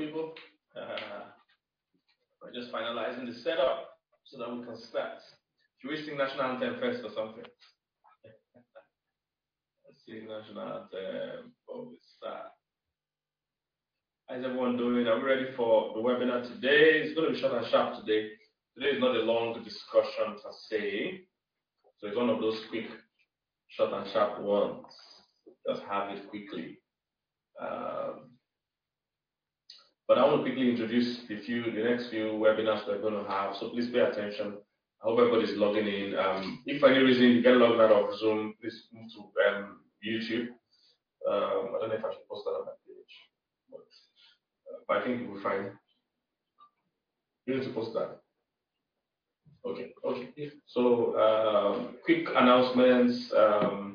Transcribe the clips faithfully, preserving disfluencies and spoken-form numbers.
people. Uh, we're just finalizing the setup so that we can start. Should we sing national anthem first or something? Let's sing national anthem before we start. How's everyone doing? Are we ready for the webinar today? It's going to be short and sharp today. Today is not a long discussion per se. So it's one of those quick, short and sharp ones. Just have it quickly. Um, but I want to quickly introduce the few, the next few webinars we're going to have. So please pay attention. I hope everybody's logging in. Um, if for any reason you get logged out of Zoom, please move to um, YouTube. Um, I don't know if I should post that on my page, but, uh, but I think you'll be fine. You need to post that. Okay, okay. So, um, quick announcements. Um,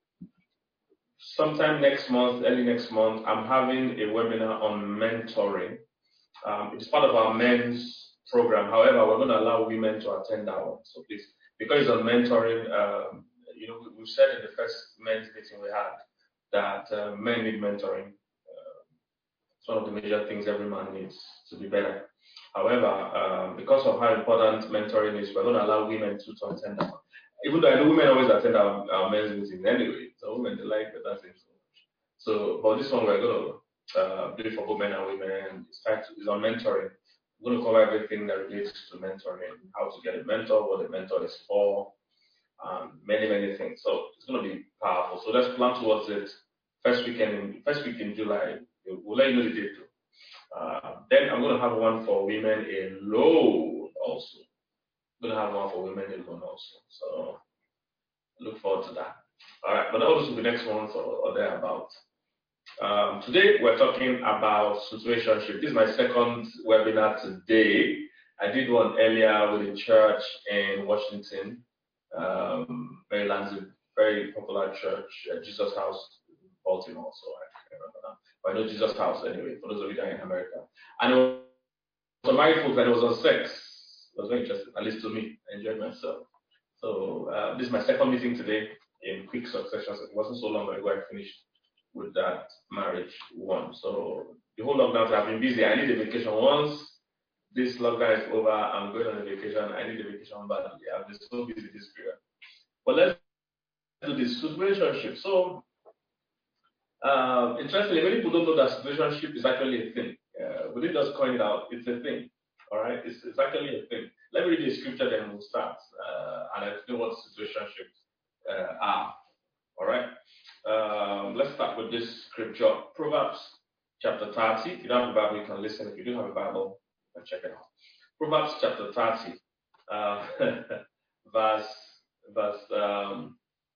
sometime next month, early next month, I'm having a webinar on mentoring. Um, it's part of our men's program. However, we're going to allow women to attend that one. So please, because it's on mentoring, um, you know, we, we've said in the first men's meeting we had that uh, men need mentoring. Uh, it's one of the major things every man needs to be better. However, um, because of how important mentoring is, we're going to allow women to, to attend that one. Even though I know women always attend our, our men's meetings anyway, so women they like better things. So, but this one we're going to uh, do it for both men and women. It's, it's on mentoring. We're going to cover everything that relates to mentoring, how to get a mentor, what the mentor is for, um, many, many things. So it's going to be powerful. So let's plan towards it. First weekend, in, first week in July, we'll let you know the date too. Uh, then I'm going to have one for women alone also. I'm going to have one for women alone also. So look forward to that. All right, but all this will be next month or, or thereabouts. Um, today we're talking about situationship. This is my second webinar today. I did one earlier with a church in Washington, um, Maryland's a very popular church, uh, Jesus House, Baltimore. So I can't remember that. But I know Jesus House anyway, for those of you that are in America. And it was on married folks and it was on sex. It was very interesting, at least to me. I enjoyed myself. So uh, this is my second meeting today in quick succession. So it wasn't so long ago I finished with that marriage one. So the whole lockdown, I've been busy. I need a vacation. Once this lockdown is over, I'm going on a vacation. I need a vacation badly. I've been so busy this period. But let's do this situationship. So uh, interestingly, many people don't know that situationship is actually a thing. Uh, we didn't just coin it out. It's a thing. All right, it's, it's actually a thing. Let me read the scripture, then we'll start uh, and explain what situationships uh, are. All right. Um, let's start with this scripture, Proverbs chapter thirty. If you don't have a Bible, you can listen. If you do have a Bible, you can check it out. Proverbs chapter thirty, uh, verse verse um,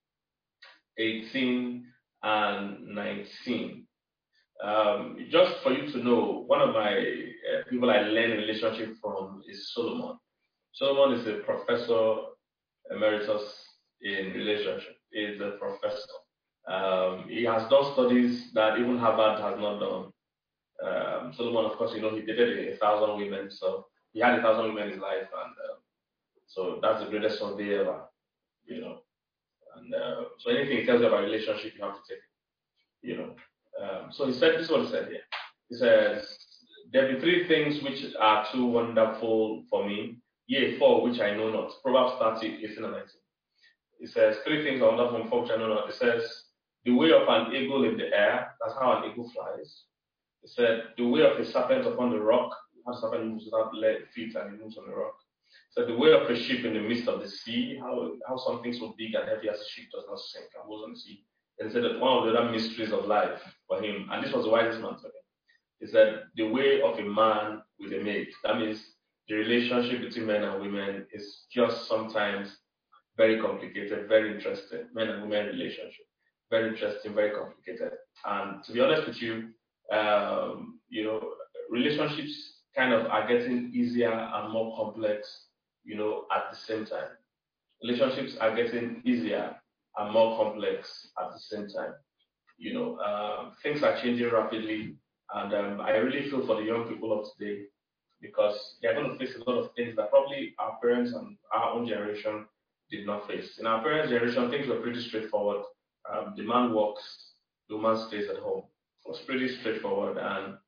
eighteen and nineteen. Um, just for you to know, one of my uh, people I learned relationship from is Solomon. Solomon is a professor emeritus in relationship. He's a professor. Um, he has done studies that even Harvard has not done. Um, Solomon, of course, you know, he dated a, a thousand women, so he had a thousand women in his life, and um, so that's the greatest survey ever, you know. And uh, so anything he tells you about relationship, you have to take it, you know. Um, so he said, this is what he said here. He says, there be three things which are too wonderful for me, yea, four which I know not. Proverbs thirty, eighteen and nineteen. It says, three things are wonderful for which I know not. It says, the way of an eagle in the air, that's how an eagle flies. It said, the way of a serpent upon the rock, how a serpent moves without feet and it moves on the rock. It said, the way of a ship in the midst of the sea, how, how something so big and heavy as a ship does not sink and goes on the sea. And it said that one of the other mysteries of life for him, and this was the wisest man talking, he said, the way of a man with a mate. That means the relationship between men and women is just sometimes very complicated, very interesting. Men and women relationship, very interesting, very complicated. And to be honest with you, um, you know, relationships kind of are getting easier and more complex, you know, at the same time. Relationships are getting easier and more complex at the same time. You know, um, things are changing rapidly, and um, I really feel for the young people of today because they're going to face a lot of things that probably our parents and our own generation did not face. In our parents' generation, things were pretty straightforward. Um, the man works, the woman stays at home. It was pretty straightforward, and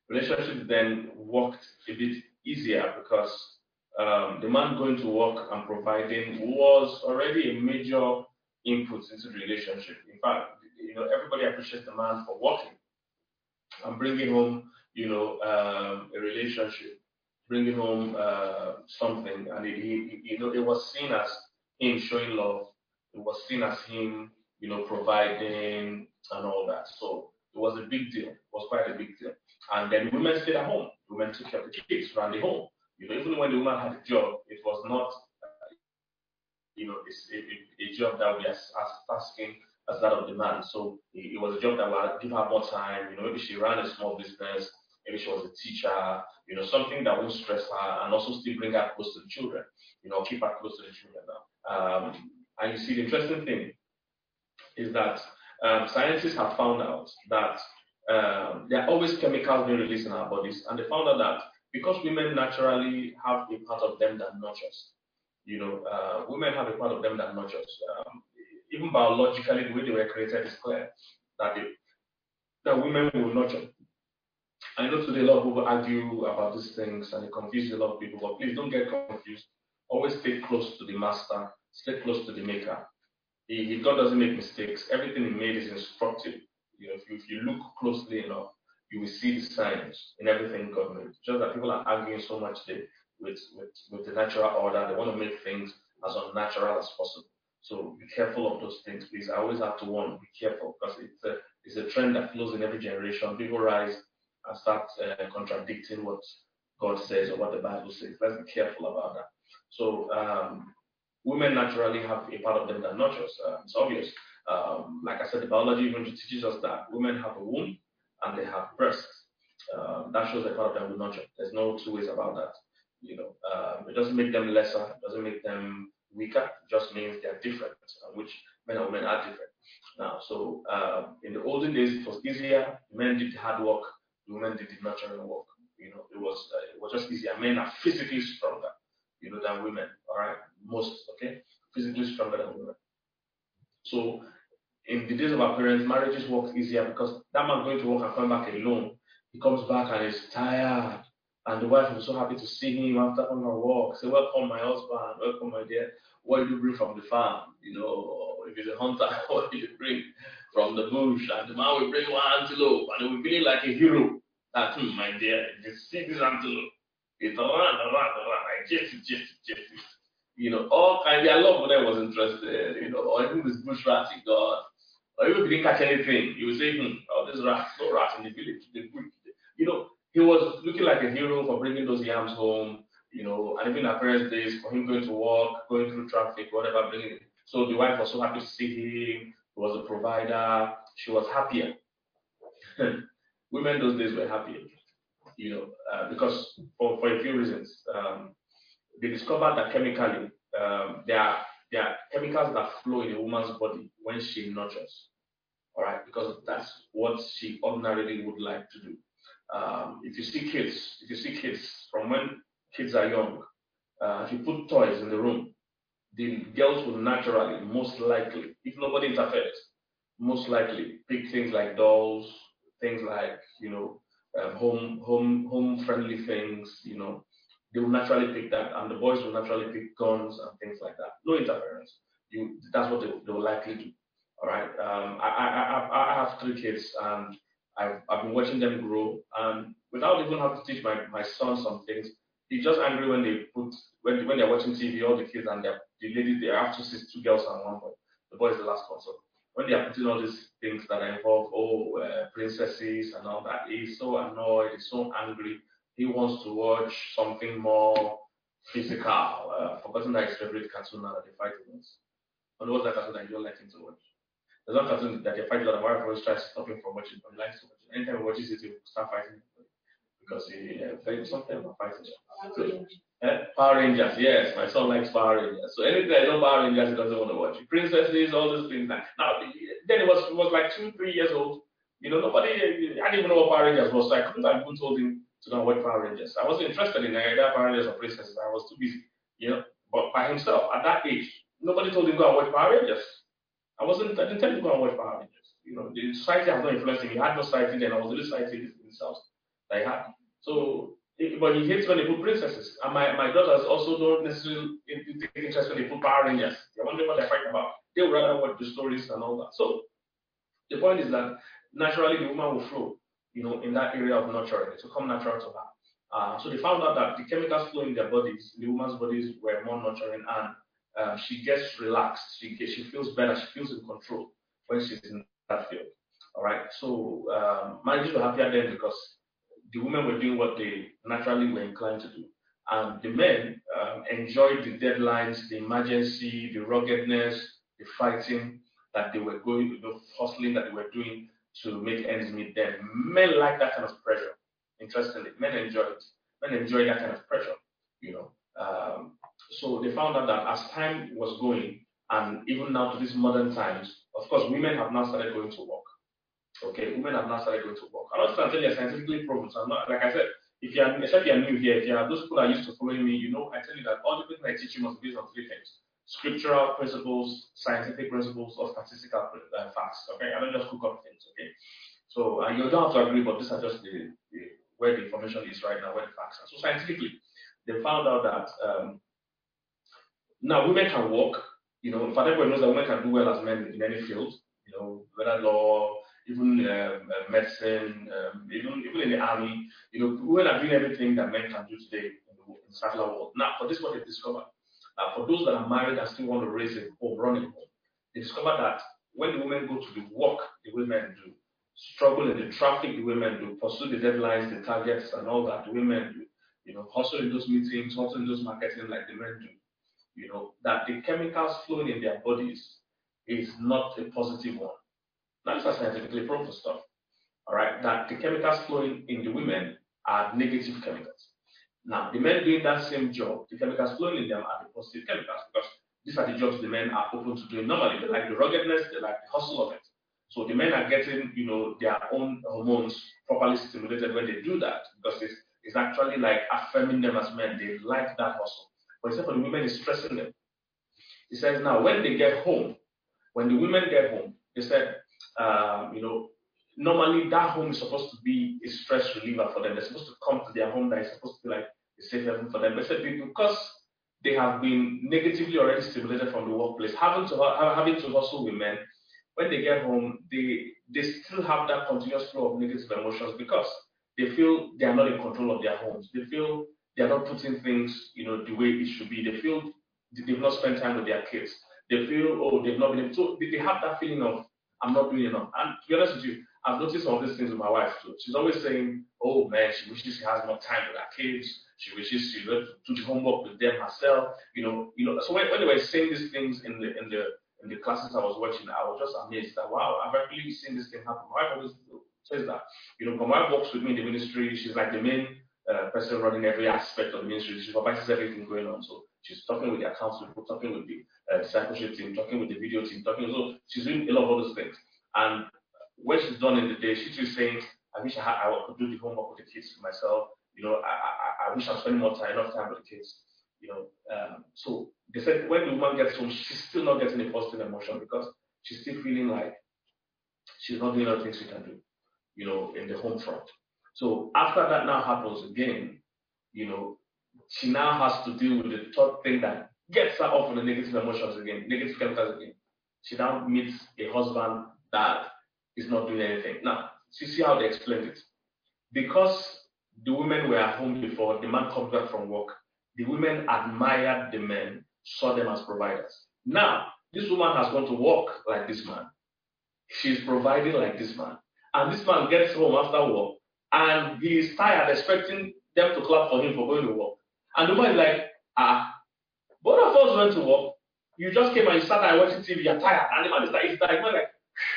Relationship then worked a bit easier because um, the man going to work and providing was already a major input into the relationship. In fact, you know, everybody appreciates the man for working and bringing home, you know, um, a relationship, bringing home uh, something, and it, he, he- you know, it was seen as him showing love. It was seen as him, you know, providing and all that. So it was a big deal. It was quite a big deal. And then women stayed at home. Women took care of the kids, ran the home. You know, even when the woman had a job, it was not, you know, it's a, a, a job that would be as, as tasking as that of the man. So it, it was a job that would give her more time. You know, maybe she ran a small business, maybe she was a teacher, you know, something that won't stress her and also still bring her close to the children, you know, keep her close to the children now. Um, and you see, the interesting thing is that um, scientists have found out that um, there are always chemicals being released in our bodies, and they found out that because women naturally have a part of them that nurtures, you know, uh, women have a part of them that nurtures. Um, even biologically, the way they were created is clear that they, that women will nurture. I know today a lot of people argue about these things and it confuses a lot of people, but please don't get confused. Always stay close to the master, stay close to the maker. He, he- God doesn't make mistakes. Everything He made is instructive. You know, if you, if you look closely enough, you will see the signs in everything God made. Just that people are arguing so much today with, with, with the natural order. They want to make things as unnatural as possible. So be careful of those things, please. I always have to warn, be careful, because it's a, it's a trend that flows in every generation. People rise and start uh, contradicting what God says or what the Bible says. Let's be careful about that. So um, women naturally have a part of them that nurtures. Uh, it's obvious. Um, like I said, the biology even teaches us that women have a womb and they have breasts. Um, that shows a part of them will nurture. There's no two ways about that. You know, um, it doesn't make them lesser. It doesn't make them weaker. It just means they're different, uh, which men and women are different. Now, so uh, in the olden days, it was easier. Men did the hard work. The women did the nurturing work. You know, it was uh, it was just easier. Men are physically stronger, you know, than women. All right, most okay, physically stronger than women. So in the days of our parents, marriages worked easier because that man going to work and coming back alone, he comes back and is tired. And the wife was so happy to see him after coming from work. Say, welcome, my husband, welcome, my dear. What did you bring from the farm? You know, if he's a hunter, what did you bring from the bush? And the man will bring one antelope, and he will be feeling like a hero. That, hmm, my dear, you see this antelope. It's a run, a run, a run. I chase it, chase it, chase it. You know, all kinds. A lot of them was interested. You know, or even this bush rat he got, or even if he didn't catch anything, he would say, hmm, oh, this rat, no rat in the village. The bush. You know, he was looking like a hero for bringing those yams home. You know, and even our parents' days for him going to work, going through traffic, whatever, bringing it. So the wife was so happy to see him. He was a provider. She was happier. Women those days were happier. You know, uh, because for, for a few reasons. Um, they discovered that chemically um, there are there are chemicals that flow in a woman's body when she nurtures. All right, because that's what she ordinarily would like to do. Um, if you see kids, if you see kids from when kids are young, uh, if you put toys in the room, the girls will naturally, most likely, if nobody interferes, most likely pick things like dolls, things like you know, um, home home home friendly things. You know, they will naturally pick that, and the boys will naturally pick guns and things like that. No interference. You that's what they, they will likely do. All right. Um, I, I I I have three kids, and I've I've been watching them grow, and without even having to teach my my son some things, he's just angry when they put when when they're watching T V, all the kids and they're the lady, they have two, sis- two girls and one boy. The boy is the last one. So when they are putting all these things that involve, oh, uh, princesses and all that, he's so annoyed, he's so angry. He wants to watch something more physical. Uh, forgotten that his favorite cartoon now that they fight against. And what's that cartoon that you don't like him to watch? There's one cartoon that they fight a lot. My wife always tries to stop him from watching, but he likes to watch it. Anytime he watches it, he'll start fighting because he uh, very something about fighting. So, uh, Power Rangers, yes, my son likes Power Rangers. So anything I know Power Rangers, he doesn't want to watch. Princesses, all those things. Like, now, then it was it was like two, three years old. You know, nobody, I didn't even know what Power Rangers was. So I couldn't have even told him to not watch Power Rangers. I wasn't interested in either Power Rangers or Princesses. I was too busy. You know, but by himself at that age, nobody told him to go and watch Power Rangers. I wasn't. I didn't tell him to go and watch Power Rangers. You know, the society has not influenced him. He had no society then. I was really society in his house. that he had. So, it, but he hates when they put princesses. And my, my daughters also don't necessarily take interest when they put Power Rangers. They're wondering what they're fighting about. They would rather watch the stories and all that. So, the point is that naturally the woman will flow, you know, in that area of nurturing. It will come natural to her. Uh, so they found out that the chemicals flowing in their bodies, the woman's bodies, were more nurturing, and um, she gets relaxed. She gets, she feels better. She feels in control when she's in that field. All right. So um, marriages were happier then because the women were doing what they naturally were inclined to do, and the men um, enjoyed the deadlines, the emergency, the ruggedness, the fighting that they were going, the hustling that they were doing to make ends meet. Then men like that kind of pressure. Interestingly, men enjoy it. Men enjoy that kind of pressure, you know. Um, so they found out that as time was going, and even now to these modern times, of course, women have now started going to work. Okay, women have now started going to work. I'm not trying to tell you scientifically proven. So I'm not, like I said, if you are, especially you're new here, if you are those people that are used to following me, you know, I tell you that all the things I teach you must be based on three things: scriptural principles, scientific principles, or statistical uh, facts. Okay, I don't just cook up things. Okay, so uh, you don't have to agree, but these are just the, the where the information is right now, where the facts are. So scientifically, they found out that um, now women can work. You know, in fact, everyone knows that women can do well as men in any field. You know, whether law, even um, uh, medicine, um, even even in the army. You know, women are doing everything that men can do today in the, in the secular world. Now, for this, what they discovered, uh, for those that are married and still want to raise a home, run a home, they discovered that when the women go to the work, the women do struggle in the traffic, the women do pursue the deadlines, the targets, and all that. The women do, you know, hustle in those meetings, hustle in those marketing like the men do. You know, that the chemicals flowing in their bodies is not a positive one. That's a scientifically proven stuff. All right, that the chemicals flowing in the women are negative chemicals. Now, the men doing that same job, the chemicals flowing in them are the positive chemicals because these are the jobs the men are open to doing normally. They like the ruggedness, they like the hustle of it. So the men are getting, you know, their own hormones properly stimulated when they do that because it's, it's actually like affirming them as men. They like that hustle. But except for the women, it's stressing them. He says now when they get home, when the women get home, they said, um, you know, normally that home is supposed to be a stress reliever for them. They're supposed to come to their home that is supposed to be like a safe haven for them. They said because they have been negatively already stimulated from the workplace, having to having to hustle with men, when they get home, they they still have that continuous flow of negative emotions because they feel they are not in control of their homes. They feel they are not putting things, you know, the way it should be. They feel they've not spent time with their kids. They feel, oh, they've not been able to. They have that feeling of, I'm not doing enough. And to be honest with you, I've noticed some of these things with my wife too. She's always saying, oh man, she wishes she has more time with her kids. She wishes she would do the homework with them herself. You know, you know. So when, when they were saying these things in the in the in the classes I was watching, I was just amazed that wow, I've actually seen this thing happen. My wife always says that. You know, my wife works with me in the ministry. She's like the main uh, person running every aspect of the ministry. She supervises everything going on. So she's talking with the accounts people, talking with the uh, discipleship team, talking with the video team, talking. So she's doing a lot of all those things. And when she's done in the day, she's just saying, I wish I, had, I could do the homework with the kids myself. You know, I, I, I wish I'm spending more time, enough time with the kids. You know, um, so they said when the woman gets home, she's still not getting a positive emotion because she's still feeling like she's not doing all the things she can do, you know, in the home front. So after that now happens again, you know, she now has to deal with the third thing that gets her off on the negative emotions again, negative chemicals again. She now meets a husband that is not doing anything. Now, you see how they explained it. Because the women were at home before, the man comes back from work, the women admired the men, saw them as providers. Now, this woman has gone to work like this man. She's providing like this man. And this man gets home after work and he is tired, expecting them to clap for him for going to work. And the woman is like, ah, both of us went to work. You just came and you sat there watching T V, you're tired. And the man is like, it's like, like,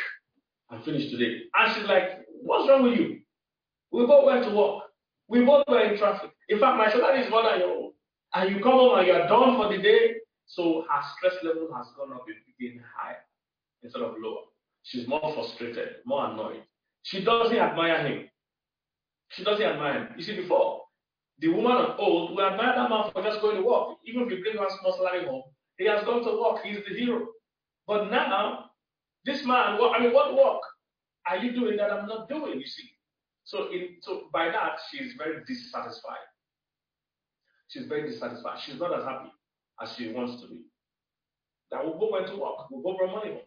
I'm finished today. And she's like, what's wrong with you? We both went to work. We both were in traffic. In fact, my salary is more than your own. And you come home and you're done for the day. So her stress level has gone up and became higher instead of lower. She's more frustrated, more annoyed. She doesn't admire him. She doesn't admire him. You see, before, the woman of old will admire that man for just going to work. Even if you bring one small salary home, he has gone to work. He's the hero. But now, this man, what, I mean, what work are you doing that I'm not doing, you see? So, in, so by that, she's very dissatisfied. She's very dissatisfied. She's not as happy as she wants to be. That we'll go to work, we'll go for money.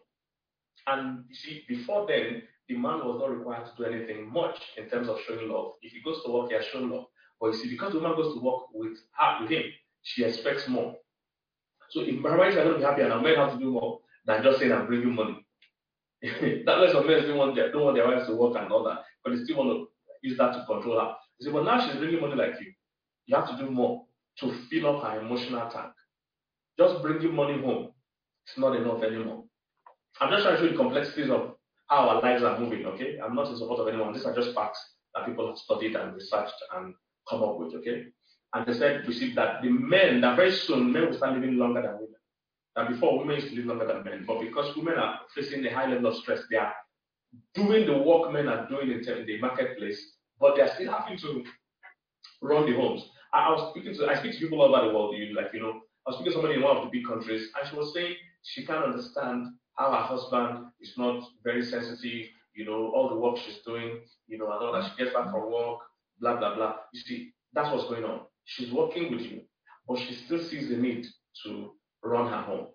And you see, before then, the man was not required to do anything much in terms of showing love. If he goes to work, he has shown love. But you see, because the woman goes to work with her, with him, she expects more. So if my wives are going to be happy and men have to do more than just saying I'm bringing money. That's why some men don't want their, don't want their wives to work and all that, but they still want to use that to control her. You see, but now she's bringing money like you. You have to do more to fill up her emotional tank. Just bringing money home, it's not enough anymore. I'm just trying to show you the complexities of how our lives are moving, okay? I'm not in support of anyone. These are just facts that people have studied and researched and come up with, okay? And they said, we see that the men, that very soon, men will start living longer than women. That before, women used to live longer than men. But because women are facing a high level of stress, they are doing the work men are doing in the marketplace, but they are still having to run the homes. I, I was speaking to, I speak to people all over the world, you like, you know, I was speaking to somebody in one of the big countries, and she was saying she can't understand how her husband is not very sensitive, you know, all the work she's doing, you know, and all that. She gets back from work, blah, blah, blah. You see, that's what's going on. She's working with you, but she still sees the need to run her home.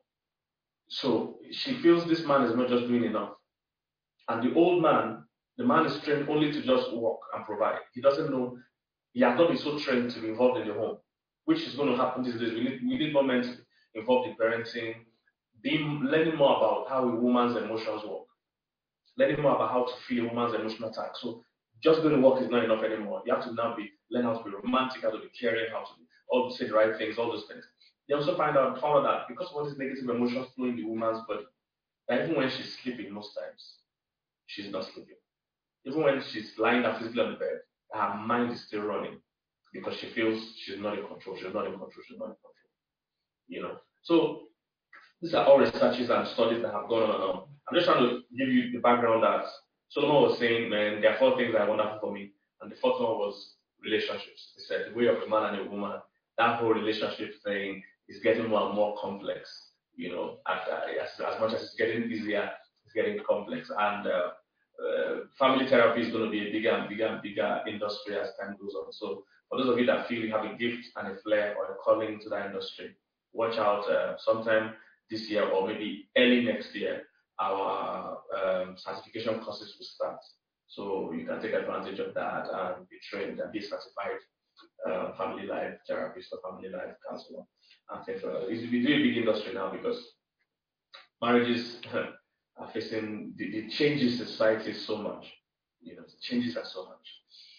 So she feels this man is not just doing enough. And the old man, the man is trained only to just work and provide. He doesn't know, he has not been so trained to be involved in the home, which is going to happen these days. We need, we need more men to be involved in parenting, being, learning more about how a woman's emotions work, learning more about how to feel a woman's emotional attack. So just going to work is not enough anymore. You have to now be learn how to be romantic, how to be caring, how to be, all to say the right things, all those things. They also find out, found out that because of all these negative emotions flowing in the woman's body, that even when she's sleeping, most times, she's not sleeping. Even when she's lying down physically on the bed, her mind is still running because she feels she's not in control, she's not in control, she's not in control. You know. So these are all researches and studies that have gone on and on. I'm just trying to give you the background that Solomon was saying, man, there are four things that are wonderful for me. And the fourth one was relationships. He said the way of a man and a woman, that whole relationship thing is getting more and more complex. You know, as, as, as much as it's getting easier, it's getting complex. And uh, uh, family therapy is going to be a bigger and bigger and bigger industry as time goes on. So for those of you that feel you have a gift and a flair or a calling to that industry, watch out. Uh, sometime this year or maybe early next year, our um, certification courses will start. So you can take advantage of that and be trained and be certified uh, family life therapist or family life counselor and things like that. It's a very big industry now because marriages are facing the, the changes in society so much. You know, the changes are so much.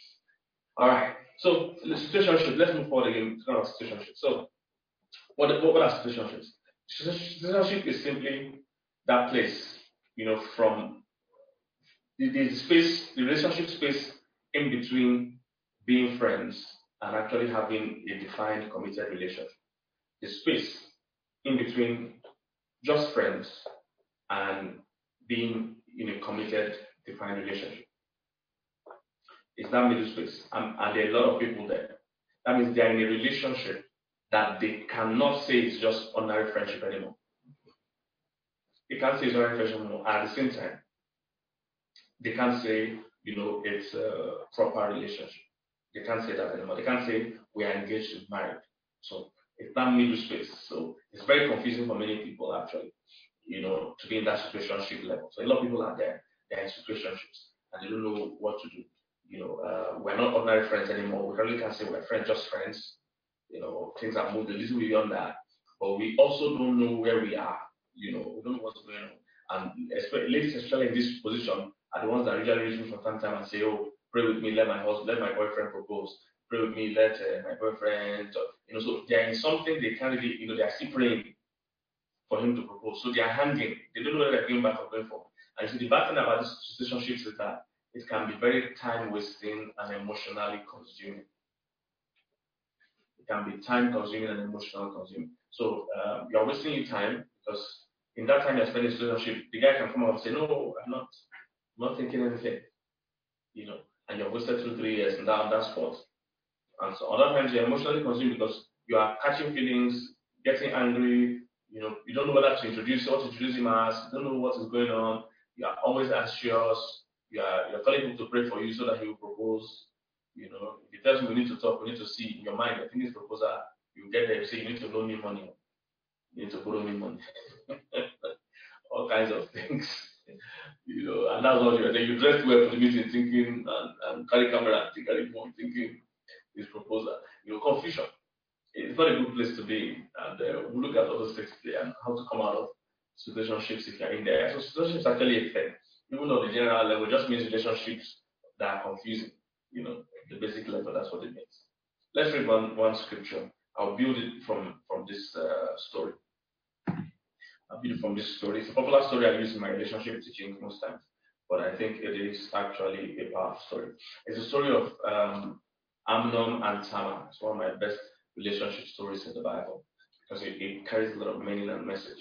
All right. So the situationship. Let's move forward again to our situationship. So what what, what are situationships? Situationship is simply that place, you know, from the, the space, the relationship space in between being friends and actually having a defined, committed relationship. The space in between just friends and being in a committed, defined relationship. It's that middle space. And, and there are a lot of people there. That means they are in a relationship that they cannot say it's just ordinary friendship anymore. They can't say it's ordinary friendship anymore. At the same time, they can't say, you know, it's a proper relationship. They can't say that anymore. They can't say we are engaged and married. So it's that middle space. So it's very confusing for many people actually, you know, to be in that situationship level. So a lot of people are there, they're in situationships and they don't know what to do. You know, uh, we're not ordinary friends anymore. We really can't say we're friends, just friends. You know, things have moved a little beyond that. But we also don't know where we are. You know, we don't know what's going on. And especially, ladies, especially in this position, are the ones that usually reach me from time to time and say, "Oh, pray with me, let my husband, let my boyfriend propose. Pray with me, let uh, my boyfriend." Or, you know, so they're in something they can't really, you know, they're still praying for him to propose. So they are hanging. They don't know whether they're going back or going forward. And so the bad thing about these relationships is that it can be very time wasting and emotionally consuming. It can be time consuming and emotional consuming. So uh, you're wasting your time because in that time you're spending in a relationship, the guy can come up and say, "No, I'm not, I'm not thinking anything," you know, and you've wasted two, three years in that, on that spot. And so other times you're emotionally consumed because you are catching feelings, getting angry, you know, you don't know whether to introduce what to introduce him as, you don't know what is going on, you are always anxious, You are you're calling him to pray for you so that he will propose. You know, if he tells me we need to talk, we need to see in your mind, I think this proposal, you get there, you say you need to loan me money, you need to borrow me money. All kinds of things. You know, and that's what you're then you dress well for the meeting thinking and, and carry camera and carry phone thinking this proposal. You know, confusion. It's not a good place to be in. And uh, we look at all those things today and how to come out of situationships if you're in there. So situationships actually a thing. Even though the general level just means relationships that are confusing. You know, the basic level, that's what it means. Let's read one, one scripture. I'll build it from, from this uh, story. I'll build it from this story. It's a popular story I use in my relationship teaching most times, but I think it is actually a powerful story. It's a story of um, Amnon and Tamar. It's one of my best relationship stories in the Bible because it, it carries a lot of meaning and message.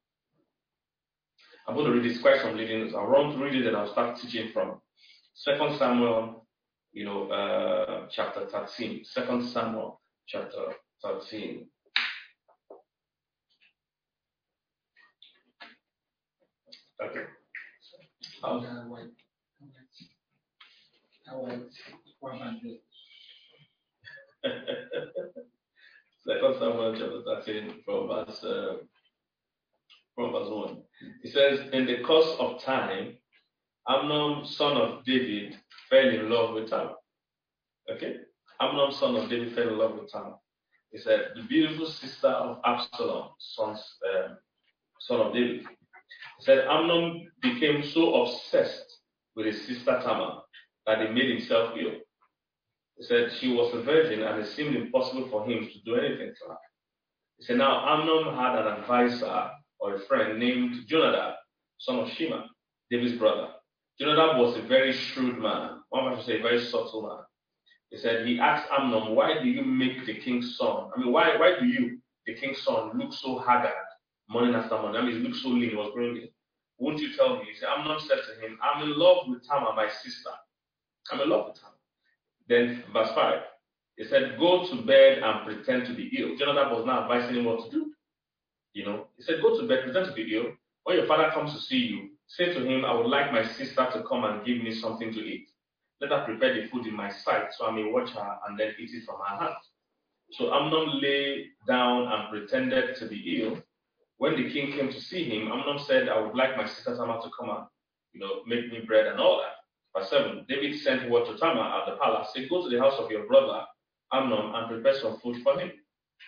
I'm going to read this quite some leading. I'll run through it and I'll start teaching from Second Samuel, you know, uh, chapter thirteen. Second Samuel, chapter thirteen. Okay. Um, Second Samuel chapter thirteen from verse uh, from verse one. It says, in the course of time, Amnon, son of David, fell in love with Tamar. Okay? Amnon, son of David, fell in love with Tamar. He said, the beautiful sister of Absalom, son, um, son of David. He said, Amnon became so obsessed with his sister Tamar that he made himself ill. He said she was a virgin and it seemed impossible for him to do anything to her. He said, now Amnon had an advisor or a friend named Jonadab, son of Shema, David's brother. Jonadab was a very shrewd man, one might say a very subtle man. He said, he asked Amnon, why do you make the king's son, I mean, why, why do you, the king's son, look so haggard morning after morning? I mean, he looked so lean, he was growing lean. Won't you tell me? He said, Amnon said to him, I'm in love with Tamar, my sister. I'm in love with Tamar. Then, verse five, he said, go to bed and pretend to be ill. Jonadab was now advising him what to do. You know, he said, go to bed, pretend to be ill. When your father comes to see you, say to him, I would like my sister to come and give me something to eat. Let her prepare the food in my sight so I may watch her and then eat it from her hand. So Amnon lay down and pretended to be ill. When the king came to see him, Amnon said, I would like my sister Tamar to come and, you know, make me bread and all that. Verse seven, David sent word to Tamar at the palace, say, go to the house of your brother Amnon and prepare some food for him.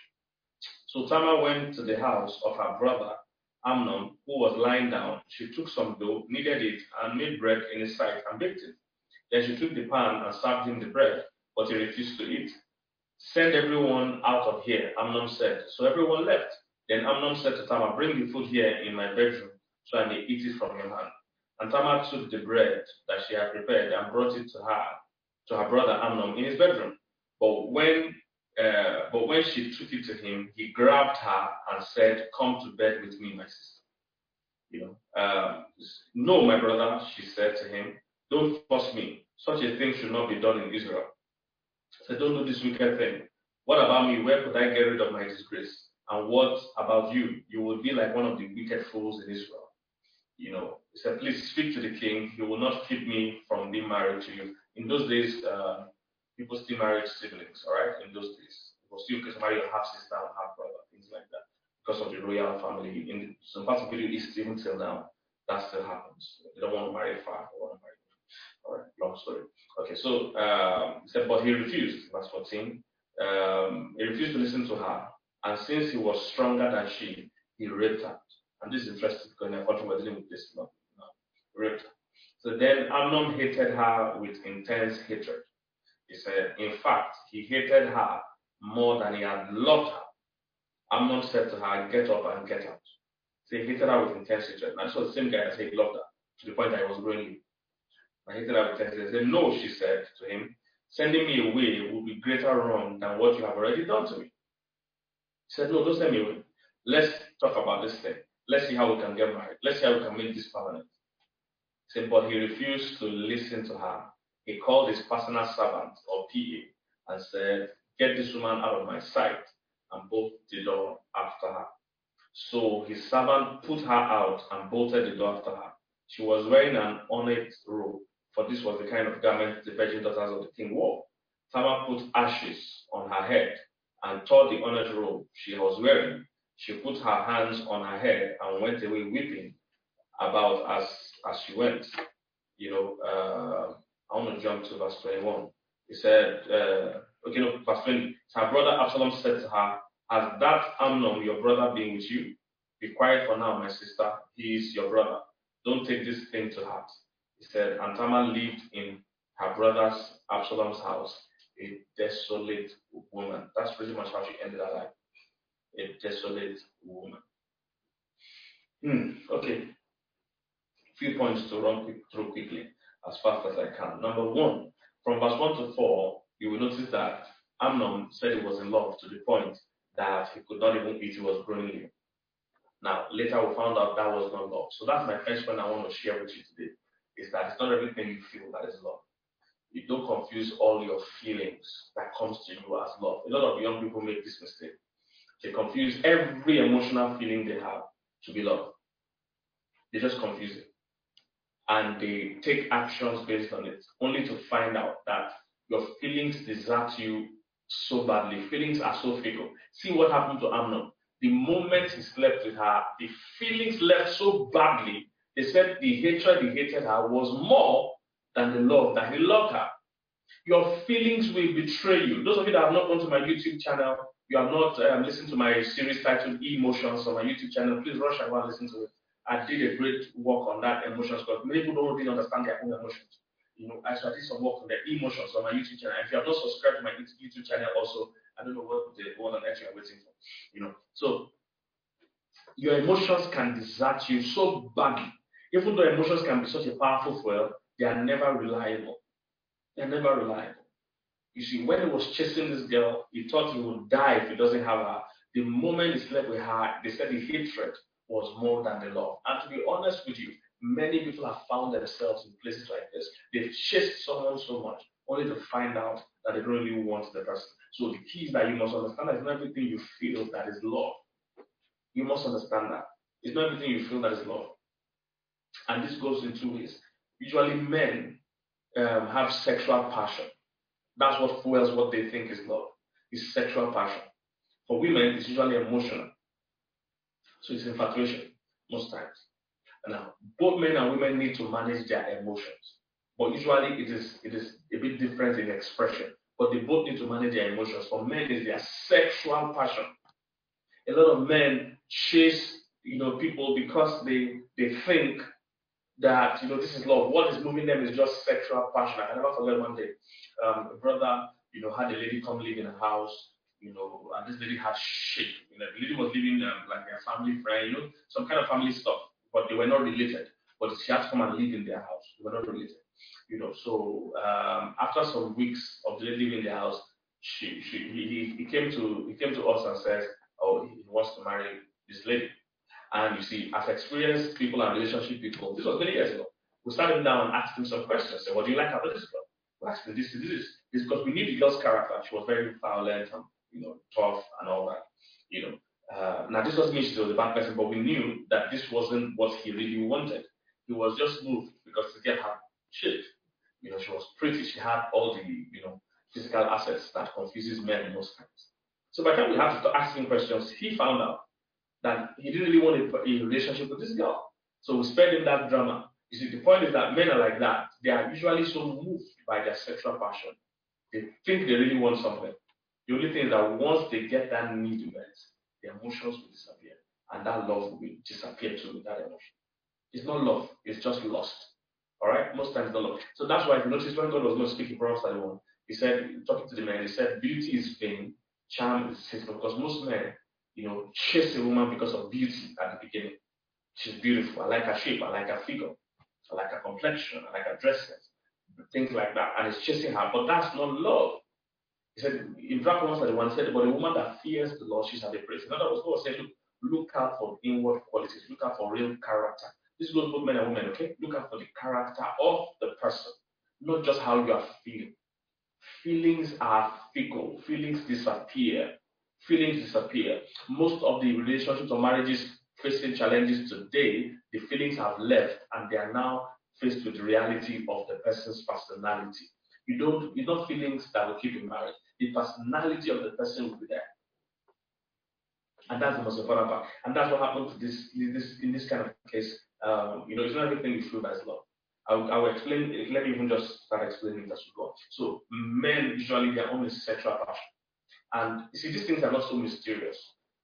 So Tamar went to the house of her brother Amnon, who was lying down. She took some dough, kneaded it, and made bread in his sight and baked it. Then she took the pan and served him the bread, but he refused to eat. Send everyone out of here, Amnon said. So everyone left. Then Amnon said to Tamar, bring the food here in my bedroom, so I may eat it from your hand. And Tamar took the bread that she had prepared and brought it to her, to her brother Amnon in his bedroom. But when uh, but when she took it to him, he grabbed her and said, come to bed with me, my sister. You know, uh, no, my brother, she said to him, don't force me. Such a thing should not be done in Israel. I said, don't do this wicked thing. What about me? Where could I get rid of my disgrace? And what about you? You will be like one of the wicked fools in Israel. You know, he said, please speak to the king. He will not keep me from being married to you. In those days, uh, people still married siblings, all right? In those days, people still could marry a half sister and half brother, things like that, because of the royal family. In some parts of the Middle East, even till now, that still happens. They don't want to marry far, they want to marry. All right, long story. Okay, so um, he said, but he refused, verse fourteen. Um, he refused to listen to her, and since he was stronger than she, he raped her. And this is interesting because in a country we're dealing with this, no, no, raped her. So then Amnon hated her with intense hatred. He said, in fact, he hated her more than he had loved her. Amnon said to her, get up and get out. So he hated her with intense hatred. And this was the same guy that said he loved her, to the point that he was growing. I hated her with intense hatred. He said, no, she said to him, sending me away would be greater wrong than what you have already done to me. He said, no, don't send me away. Let's talk about this thing. Let's see how we can get married. Let's see how we can make this permanent. He said, but he refused to listen to her. He called his personal servant, or P A, and said, get this woman out of my sight, and bolted the door after her. So his servant put her out and bolted the door after her. She was wearing an ornate robe, for this was the kind of garment the virgin daughters of the king wore. Tamar put ashes on her head and tore the honored robe she was wearing. She put her hands on her head and went away weeping about as, as she went. You know, uh, I want to jump to verse twenty-one. He said, uh, okay, no, verse twenty. Her brother Absalom said to her, has that Amnon, your brother, been with you? Be quiet for now, my sister. He is your brother. Don't take this thing to heart. He said, and Tamar lived in her brother's Absalom's house, a desolate woman. That's pretty much how she ended her life. A desolate woman. Hmm, okay. Few points to run quick, through quickly as fast as I can. Number one, from verse one to four, you will notice that Amnon said he was in love to the point that he could not even eat, he was growing. Now, later we found out that was not love. So that's my first point I want to share with you today, is that it's not everything you feel that is love. You don't confuse all your feelings that comes to you as love. A lot of young people make this mistake. They confuse every emotional feeling they have to be love. They just confuse it. And they take actions based on it, only to find out that your feelings desert you so badly. Feelings are so fickle. See what happened to Amnon. The moment he slept with her, the feelings left so badly. They said the hatred he hated her was more than the love that he loved her. Your feelings will betray you. Those of you that have not gone to my YouTube channel, you have not um, listened to my series titled Emotions on my YouTube channel, please rush and go and listen to it. I did a great work on that emotions because many people don't really understand their own emotions. You know, I did some work on the emotions on my YouTube channel. If you have not subscribed to my YouTube channel, also, I don't know what the what on earth you are waiting for. You know, so your emotions can desert you so badly. Even though emotions can be such a powerful fuel, they are never reliable. They are never reliable. You see, when he was chasing this girl, he thought he would die if he doesn't have her. The moment he slept with her, they said the hatred was more than the love. And to be honest with you, many people have found themselves in places like this. They've chased someone so much, only to find out that they don't really want the person. So the key is that you must understand that it's not everything you feel that is love. You must understand that. It's not everything you feel that is love. And this goes in two ways. Usually men um, have sexual passion. That's what fuels what they think is love. It's sexual passion. For women, it's usually emotional. So it's infatuation most times. Now, both men and women need to manage their emotions. But usually it is it is a bit different in expression. But they both need to manage their emotions. For men, it's their sexual passion. A lot of men chase, you know, people because they they think that, you know, this is love. What is moving them is just sexual passion. I never forget one day, um, a brother, you know, had a lady come live in a house, you know, and this lady had shit. You know, the lady was living um, like a family friend, you know, some kind of family stuff, but they were not related. But she had to come and live in their house. They were not related, you know. So um, after some weeks of the lady living in the house, she, she, he, he came to, he came to us and says, oh, he wants to marry this lady. And you see, as experienced people and relationship people, this was many years ago, we sat him down and asked him some questions. Say, what do you like about this girl? We asked him this, this, this. It's because we knew the girl's character. She was very violent and, you know, tough and all that. You know, uh, now this doesn't mean she was a bad person, but we knew that this wasn't what he really wanted. He was just moved because the girl had shit. You know, she was pretty. She had all the, you know, physical assets that confuses men most times. So by the time we had to ask him questions, he found out that he didn't really want a, a relationship with this girl. So we spared him that drama. You see, the point is that men are like that. They are usually so moved by their sexual passion. They think they really want something. The only thing is that once they get that need met, their emotions will disappear. And that love will disappear too with that emotion. It's not love, it's just lust. All right? Most times it's not love. So that's why if you notice when God was going to speak in Proverbs thirty-one, he said, talking to the man, he said, beauty is vain, charm is deceitful. Because most men, you know, chase a woman because of beauty at the beginning. She's beautiful. I like her shape. I like her figure. I like her complexion. I like her dress sense. Things like that. And it's chasing her. But that's not love. He said, in Proverbs thirty-one, he said, but a woman that fears the Lord, she shall be praised. In other words, God said, look, look out for inward qualities. Look out for real character. This goes both men and women, okay? Look out for the character of the person, not just how you are feeling. Feelings are fickle. Feelings disappear. Feelings disappear. Most of the relationships or marriages facing challenges today, the feelings have left and they are now faced with the reality of the person's personality. You don't, you're not feelings that will keep you married. The personality of the person will be there. And that's the most important part. And that's what happened to this, this in this kind of case. Um, you know, it's not everything you feel that is love. I'll, I'll explain, let me even just start explaining it as we go. So men, usually their own is sexual passion. And you see, these things are not so mysterious.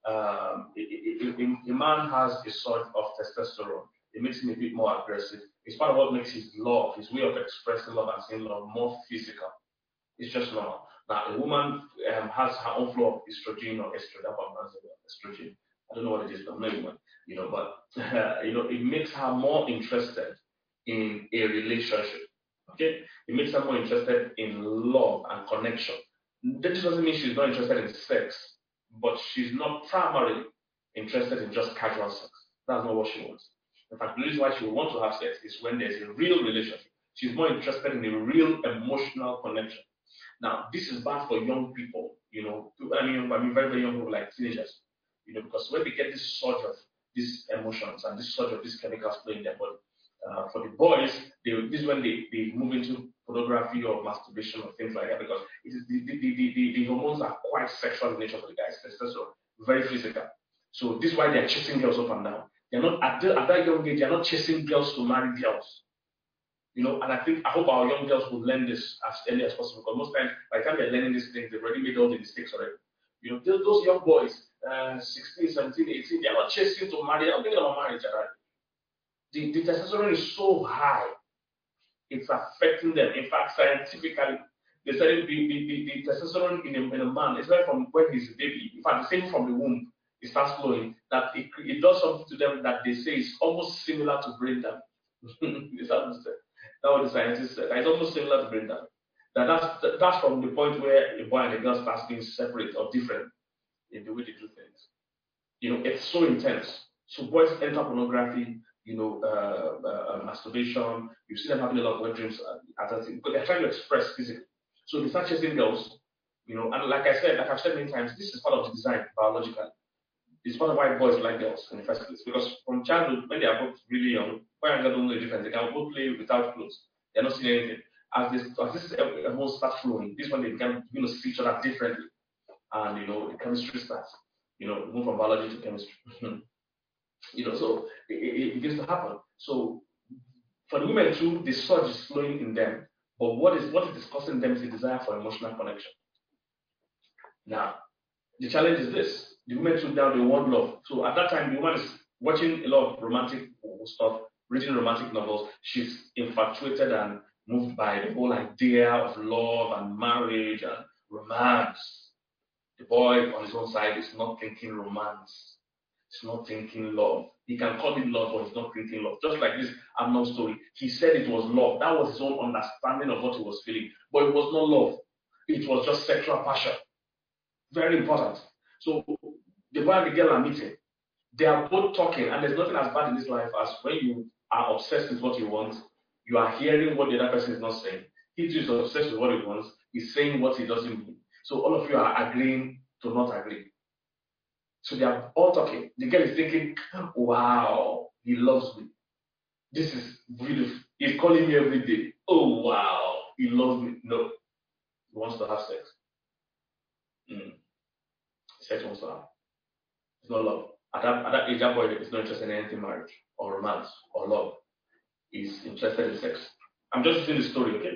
Um, if a man has a sort of testosterone, it makes him a bit more aggressive. It's part of what makes his love, his way of expressing love and saying love more physical. It's just normal. Now, a woman um, has her own flow of estrogen or estrogen, estrogen. I don't know what it is, but I'm not even, you know, but uh, you know, it makes her more interested in a relationship. Okay, it makes her more interested in love and connection. That doesn't mean she's not interested in sex, but she's not primarily interested in just casual sex. That's not what she wants. In fact, the reason why she will want to have sex is when there's a real relationship. She's more interested in a real emotional connection. Now, this is bad for young people, you know. I mean, I mean, very, very young people like teenagers, you know, because when they get this surge of these emotions and this surge of these chemicals flowing in their body, uh, for the boys, they, this is when they, they move into pornography or masturbation or things like that, because it is the, the, the, the, the hormones are quite sexual in nature for the guys, testosterone, very physical. So this is why they're chasing girls up and down. They're not at, the, at that young age, they're not chasing girls to marry girls. You know, and I think I hope our young girls will learn this as early as possible, because most times by the time they're learning these things, they've already made all the mistakes already. You know, those, those young boys, uh, sixteen, seventeen, eighteen, they're not chasing to marry, they're not thinking about marriage already. The, the testosterone is so high, it's affecting them. In fact, scientifically, they said the, the, the, the testosterone in a, in a man, especially from when he's a baby, in fact, the same from the womb, it starts flowing, that it, it does something to them that they say is almost similar to brain damage. That's what the scientists said. It's almost similar to brain damage. That that's, that's from the point where a boy and a girl starts being separate or different in the way they do things. You know, it's so intense. So boys enter pornography, you know, uh, uh, uh, masturbation. You see them having a lot of wet dreams at that thing, because they're trying to express physically. So they start chasing girls, you know, and like I said, like I've said many times, this is part of the design biologically. It's part of why boys like girls in the first place. Because from childhood, when they are both really young, boy and girl don't know the difference. They can both play without clothes. They're not seeing anything. As this, as this hormones start flowing, this is when they can, you know, see each other differently, and you know, the chemistry starts. You know, move from biology to chemistry. You know, so it, it, it begins to happen. So for the women too, the surge is flowing in them. But what is what is discussing them is the desire for emotional connection. Now, the challenge is this: the women too now they want love. So at that time, the woman is watching a lot of romantic stuff, reading romantic novels. She's infatuated and moved by the whole idea of love and marriage and romance. The boy on his own side is not thinking romance. He's not thinking love. He can call it love, but he's not thinking love. Just like this Amnon story. He said it was love. That was his own understanding of what he was feeling. But it was not love. It was just sexual passion. Very important. So the boy and the girl are meeting. They are both talking, and there's nothing as bad in this life as when you are obsessed with what you want. You are hearing what the other person is not saying. He too is obsessed with what he wants. He's saying what he doesn't mean. So all of you are agreeing to not agree. So they are all talking. The girl is thinking, wow, he loves me. This is beautiful. He's calling me every day. Oh, wow, he loves me. No, he wants to have sex. Mm. Sex wants to have. It's not love. At that, at that age, that boy is not interested in anything marriage or romance or love. He's interested in sex. I'm just using the story, okay?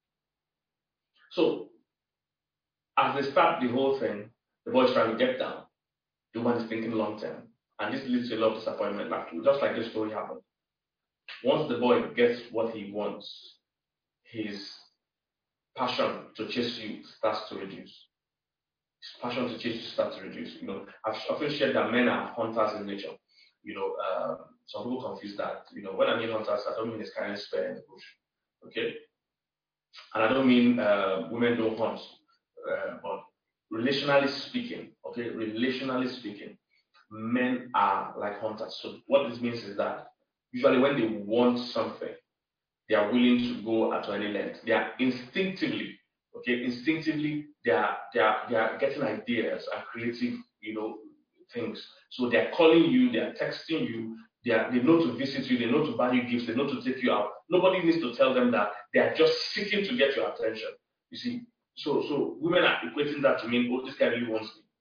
So, as they start the whole thing, the boy is trying to get down. The woman is thinking long term. And this leads to a lot of disappointment, just like this story happened. Once the boy gets what he wants, his passion to chase you starts to reduce. His passion to chase you starts to reduce. You know, I've often shared that men are hunters in nature. You know, um, some people confuse that. You know, when I mean hunters, I don't mean it's carrying spear in the bush. Okay? And I don't mean uh, women don't hunt. Uh, but relationally speaking, okay, relationally speaking, men are like hunters. So what this means is that usually when they want something, they are willing to go at any length. They are instinctively, okay, instinctively they are they are they are getting ideas and creative, you know, things. So they are calling you, they are texting you, They, are, they know to visit you, they know to buy you gifts, they know to take you out. Nobody needs to tell them that. They are just seeking to get your attention. You see, so so women are equating that to mean, oh, this guy really wants me.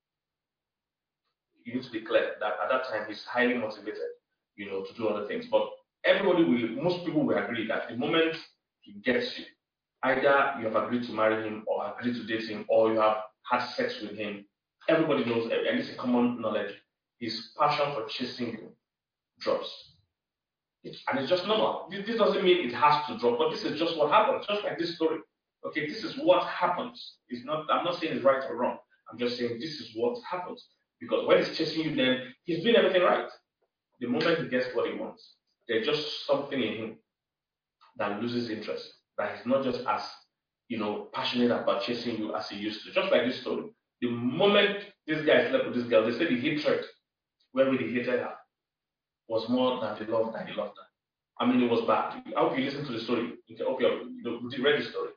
You need to be clear that at that time he's highly motivated, you know, to do other things. But everybody will, most people will agree that the moment he gets you, either you have agreed to marry him or agreed to date him or you have had sex with him, everybody knows, and it's a common knowledge, his passion for chasing you drops. It's, and it's just normal. This, this doesn't mean it has to drop, but this is just what happens, just like this story. Okay, this is what happens. It's not, I'm not saying it's right or wrong. I'm just saying this is what happens. Because when he's chasing you, then he's doing everything right. The moment he gets what he wants, there's just something in him that loses interest. That he's not just as, you know, passionate about chasing you as he used to. Just like this story. The moment this guy slept with this girl, they said the hatred, when he hated her, was more than the love that he loved her. I mean, it was bad. I hope you listen to the story. I hope you know, read the story.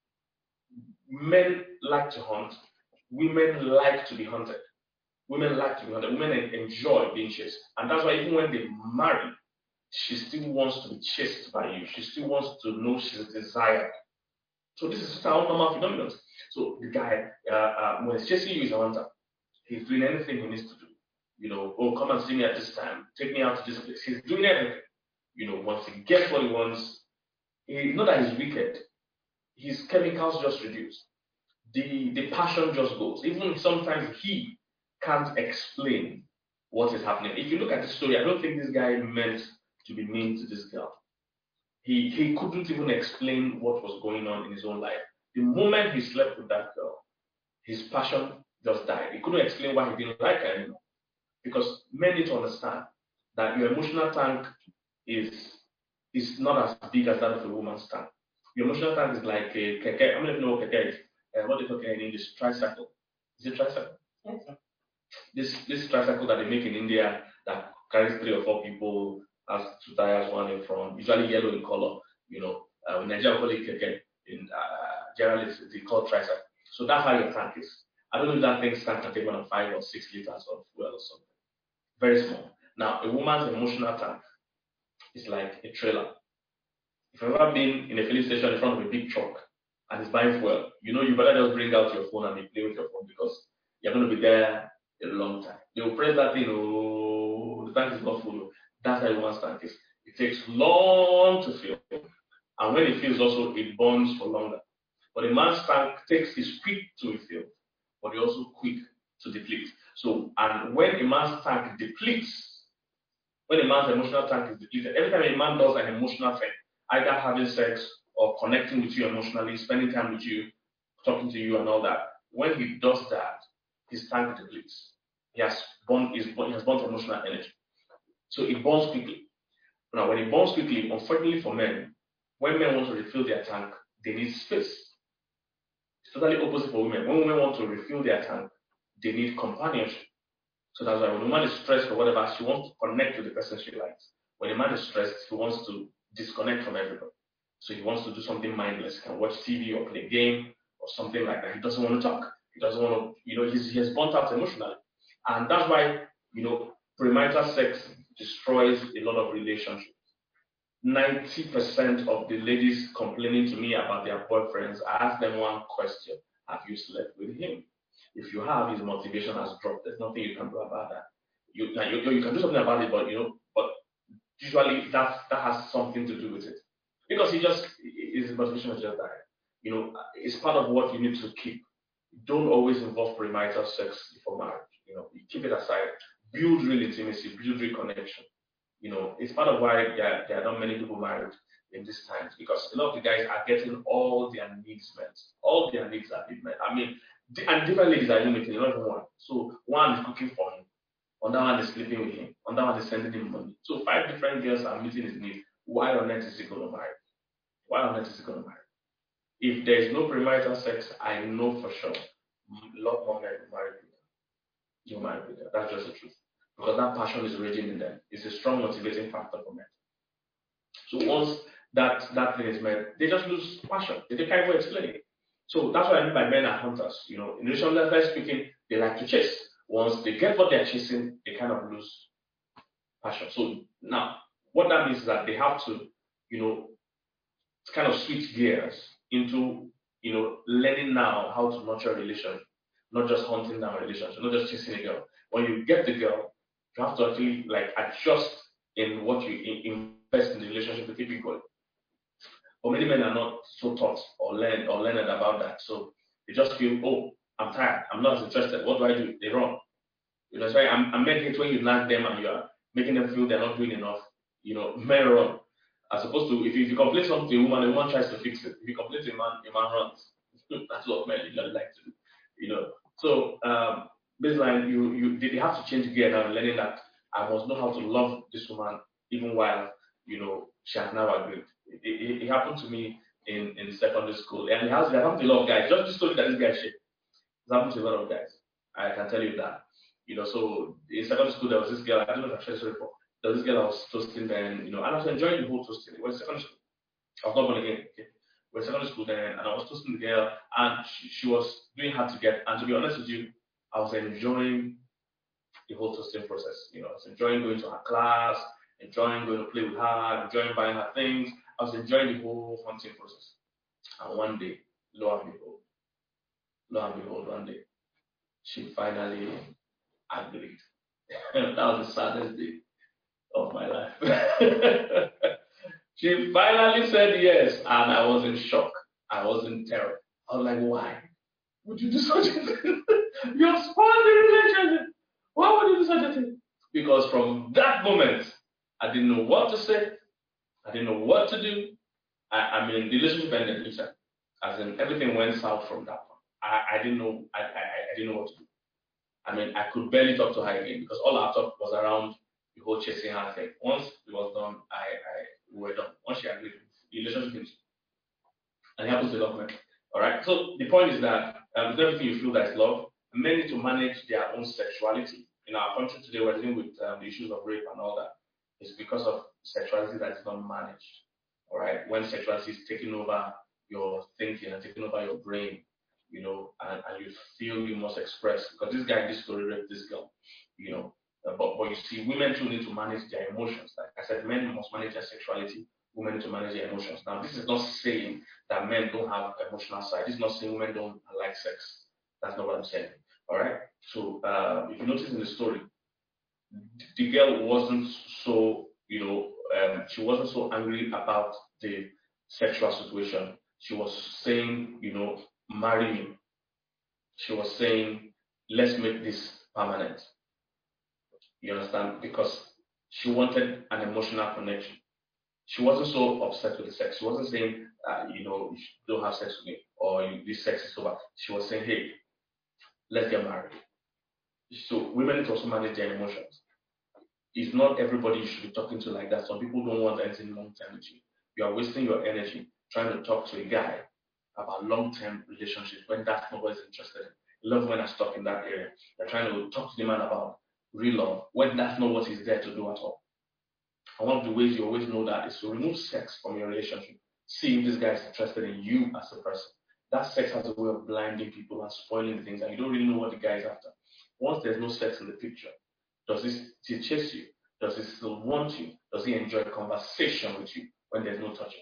Men like to hunt. Women like to be hunted. Women like to be hunted. Women enjoy being chased. And that's why even when they marry, she still wants to be chased by you. She still wants to know she's desired. So this is just our normal phenomenon. So the guy, uh, uh, when he's chasing you, he's a hunter. He's doing anything he needs to do. You know, oh, come and see me at this time. Take me out to this place. He's doing everything. You know, once he gets what he wants, he, not that he's wicked. His chemicals just reduce. The, the passion just goes. Even sometimes he can't explain what is happening. If you look at the story, I don't think this guy meant to be mean to this girl. He, he couldn't even explain what was going on in his own life. The moment he slept with that girl, his passion just died. He couldn't explain why he didn't like her anymore. Because men need to understand that your emotional tank is, is not as big as that of a woman's tank. Your emotional tank is like a keke. I don't even know what keke is. Uh, what do you call keke in English? Tricycle. Is it tricycle? Yes. This this tricycle that they make in India that carries three or four people, has two tires, one in front, usually yellow in color. You know, uh, in Nigeria we call it keke. In uh, generally it's, it's called tricycle. So that's how your tank is. I don't know if that thing can take one of five or six liters of fuel or something. Very small. Now, a woman's emotional tank is like a trailer. If you've ever been in a filling station in front of a big truck and it's buying fuel, you know you better just bring out your phone and play with your phone because you're going to be there a long time. They will press that thing, oh, the tank is not full. That's how a woman's tank is. It takes long to fill. And when it fills also, it burns for longer. But a man's tank takes is quick to refill, but it's also quick to deplete. So, and when a man's tank depletes, when a man's emotional tank is depleted, every time a man does an emotional thing, either having sex or connecting with you emotionally, spending time with you, talking to you and all that, when he does that, his tank depletes. He has burnt, he has burnt emotional energy. So it burns quickly. Now, when it burns quickly, unfortunately for men, when men want to refill their tank, they need space. It's totally opposite for women. When women want to refill their tank, they need companionship. So that's why when a woman is stressed or whatever, she wants to connect with the person she likes. When a man is stressed, he wants to disconnect from everybody. So he wants to do something mindless. He can watch T V or play a game or something like that. He doesn't want to talk. He doesn't want to, you know, he's, he has burnt out emotionally. And that's why, you know, premarital sex destroys a lot of relationships. ninety percent of the ladies complaining to me about their boyfriends, I ask them one question: have you slept with him? If you have, his motivation has dropped. There's nothing you can do about that. You, you, you can do something about it, but you know, but usually that that has something to do with it, because he just his motivation has just died. You know, it's part of what you need to keep. Don't always involve premarital sex before marriage. You know, you keep it aside. Build real intimacy. Build real connection. You know, it's part of why there, there are not many people married in these times, because a lot of the guys are getting all their needs met. All their needs are being met. I mean, and different ladies are even meeting, not even one. So one is cooking for him, another one is sleeping with him, another one is sending him money. So five different girls are meeting his needs. Why on earth is he going to marry? Why on earth is he going to marry? If there is no premarital sex, I know for sure a lot more men will marry people. You marry people. That's just the truth. Because that passion is raging in them. It's a strong motivating factor for men. So once that, that thing is met, they just lose passion. They can't even explain it. So that's what I mean by men are hunters. You know, in relationship speaking, they like to chase. Once they get what they're chasing, they kind of lose passion. So now, what that means is that they have to, you know, kind of switch gears into, you know, learning now how to nurture a relationship, not just hunting down a relationship, not just chasing a girl. When you get the girl, you have to actually like adjust in what you invest in the relationship to keep it going. But many men are not so taught or learn or learned about that. So they just feel, oh, I'm tired. I'm not as interested. What do I do? They run. You know, that's why I'm, I'm men hate when you nag them and you're making them feel they're not doing enough. You know, men run. As opposed to, if you, if you complain something to a woman, a woman tries to fix it. If you complain to a man, a man runs. That's what men usually like to do. You know. So um, baseline, you you they have to change gear now, learning that I must know how to love this woman even while, you know, she has now agreed. It, it, it happened to me in, in secondary school, and it has it happened to a lot of guys. Just the story that this guy shared. It happened to a lot of guys. I can tell you that. You know, so in secondary school there was this girl. I don't know if I've shared this before. There was this girl I was toasting then, you know, and I was enjoying the whole toasting. It was secondary school. I was not born again. Okay. We were secondary school then, and I was toasting the girl, and she, she was doing hard to get. And to be honest with you, I was enjoying the whole toasting process. You know, I was enjoying going to her class, enjoying going to play with her, enjoying buying her things. I was enjoying the whole hunting process. And one day, lo and behold, lo and behold, one day, she finally agreed. That was the saddest day of my life. She finally said yes, and I was in shock. I was in terror. I was like, why would you do such a thing? You're spoiling the relationship. Why would you do such a thing? Because from that moment, I didn't know what to say. I didn't know what to do. I, I mean, the relationship ended later. As in, everything went south from that point. I, I didn't know. I, I, I didn't know what to do. I mean, I could barely talk to her again because all our talk was around the whole chasing her thing. Once it was done, I, I we were done. Once she agreed, the relationship finished. And it happens to a lot of men. All right. So the point is that um, with everything you feel that is love, men need to manage their own sexuality. In our country today, we're dealing with um, the issues of rape and all that. It's because of sexuality that is not managed. All right. When sexuality is taking over your thinking and taking over your brain, you know, and, and you feel you must express, because this guy in this story raped this girl, you know. Uh, but, but you see, women too need to manage their emotions. Like I said, men must manage their sexuality, women need to manage their emotions. Now, this is not saying that men don't have emotional side. This is not saying women don't like sex. That's not what I'm saying. All right. So uh, if you notice in the story, the girl wasn't so, you know, um, she wasn't so angry about the sexual situation. She was saying, you know, marry me. She was saying, let's make this permanent. You understand? Because she wanted an emotional connection. She wasn't so upset with the sex. She wasn't saying, uh, you know, you don't have sex with me or this sex is over. She was saying, hey, let's get married. So women need to also manage their emotions. It's not everybody you should be talking to like that. Some people don't want anything long-term with you. You are wasting your energy trying to talk to a guy about long-term relationships when that's not what he's interested in. A lot of men are stuck in that area. They're trying to talk to the man about real love when that's not what he's there to do at all. And one of the ways you always know that is to remove sex from your relationship. See if this guy is interested in you as a person. That sex has a way of blinding people and spoiling things, and you don't really know what the guy is after. Once there's no sex in the picture, does he chase you? Does he still want you? Does he enjoy conversation with you when there's no touching?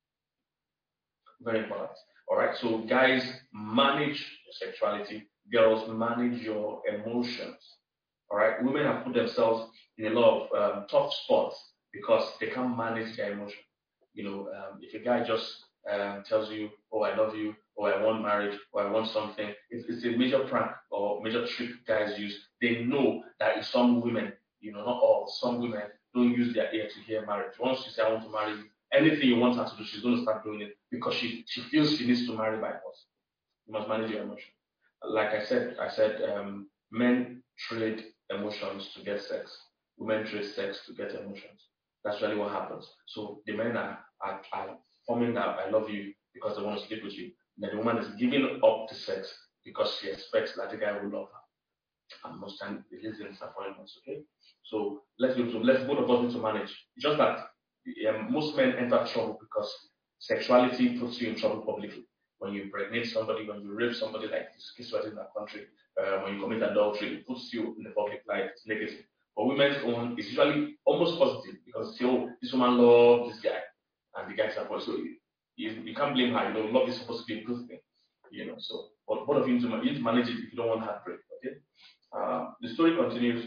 Very important. All right. So guys, manage your sexuality. Girls, manage your emotions. All right. Women have put themselves in a lot of um, tough spots because they can't manage their emotion. You know, um, if a guy just um, tells you, "Oh, I love you," or "I want marriage," or "I want something," it's, it's a major prank or major trick guys use. They know that in some women, you know, not all, some women don't use their ear to hear marriage. Once you say, "I want to marry you," anything you want her to do, she's going to start doing it because she she feels she needs to marry by force. You must manage your emotion. Like I said, I said um, men trade emotions to get sex. Women trade sex to get emotions. That's really what happens. So the men are, are, are forming that I love you because they want to sleep with you. And then the woman is giving up the sex because she expects that the guy will love her. And most times it leads in disappointments. Okay, so let's go to let's both of us need to manage. Just that um, most men enter trouble because sexuality puts you in trouble publicly. When you impregnate somebody, when you rape somebody, like this case in that country, uh, when you commit adultery, it puts you in the public light. It's negative. But women's own is usually almost positive because say, oh, this woman loves this guy, and the guy supports. So you, you, you can't blame her. You know, love is supposed to be a good thing. You know, so but both of you need to, you need to manage it if you don't want heartbreak. Okay. Uh, the story continues.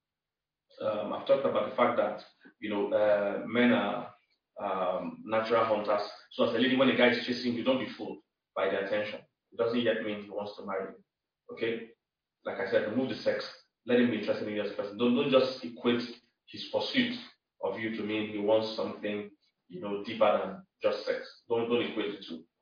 Um, I've talked about the fact that you know uh, men are um, natural hunters. So as a lady, when a guy is chasing you, don't be fooled by the attention. It doesn't yet mean he wants to marry you. Okay, like I said, remove the sex. Let him be interested in you as a person. Don't, don't just equate his pursuit of you to mean he wants something you know deeper than just sex. Don't don't equate the two.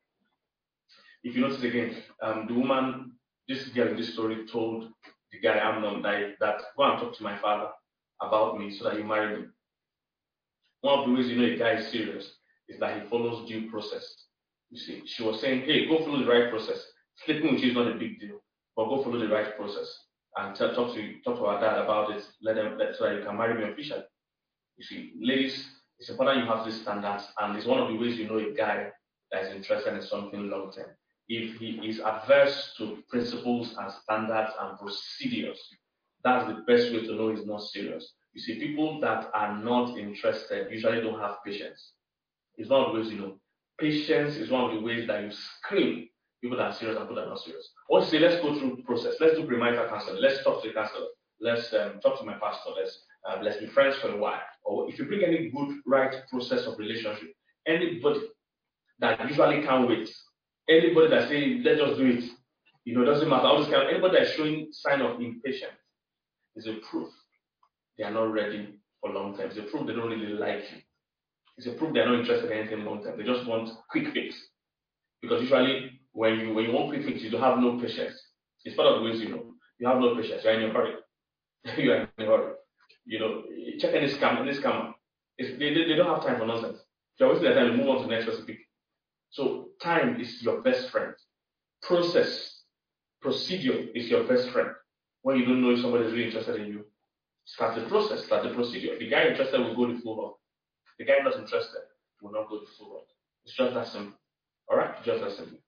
If you notice again, um, the woman, this girl in this story told the guy Amnon that, that go and talk to my father about me so that you marry me. One of the ways you know a guy is serious is that he follows due process. You see, she was saying, hey, go follow the right process. Sleeping with you is not a big deal, but go follow the right process and tell, talk to talk to our dad about it. Let them let, so that you can marry me officially. You see, ladies, it's important you have these standards, and it's one of the ways you know a guy that is interested in something long term. If he is averse to principles and standards and procedures, that's the best way to know he's not serious. You see, people that are not interested usually don't have patience. It's one of the ways you know. Patience is one of the ways that you screen people that are serious and people that are not serious. Once you say, let's go through the process, let's do premarital counseling, let's talk to the counselor, let's um, talk to my pastor, let's uh, let's be friends for a while. Or if you bring any good, right process of relationship, anybody that usually can't wait, anybody that say, let's just do it, you know, doesn't matter. All this kind of, anybody that's showing sign of impatience is a proof they are not ready for long term. It's a proof they don't really like you. It's a proof they're not interested in anything long term. They just want quick fix. Because usually when you when you want quick fix, you don't have no patience. It's part of the ways you know. You have no patience, you're in a hurry. You are in a hurry. You know, check any scam, any scammer. It's, they, they, they don't have time for nonsense. If you're wasting their time, you move on to the next recipe. So time is your best friend. Process, procedure is your best friend. When you don't know if somebody is really interested in you, start the process, start the procedure. The guy interested will go the full route. The guy not interested will not go the full route. It's just that simple. All right, just that simple.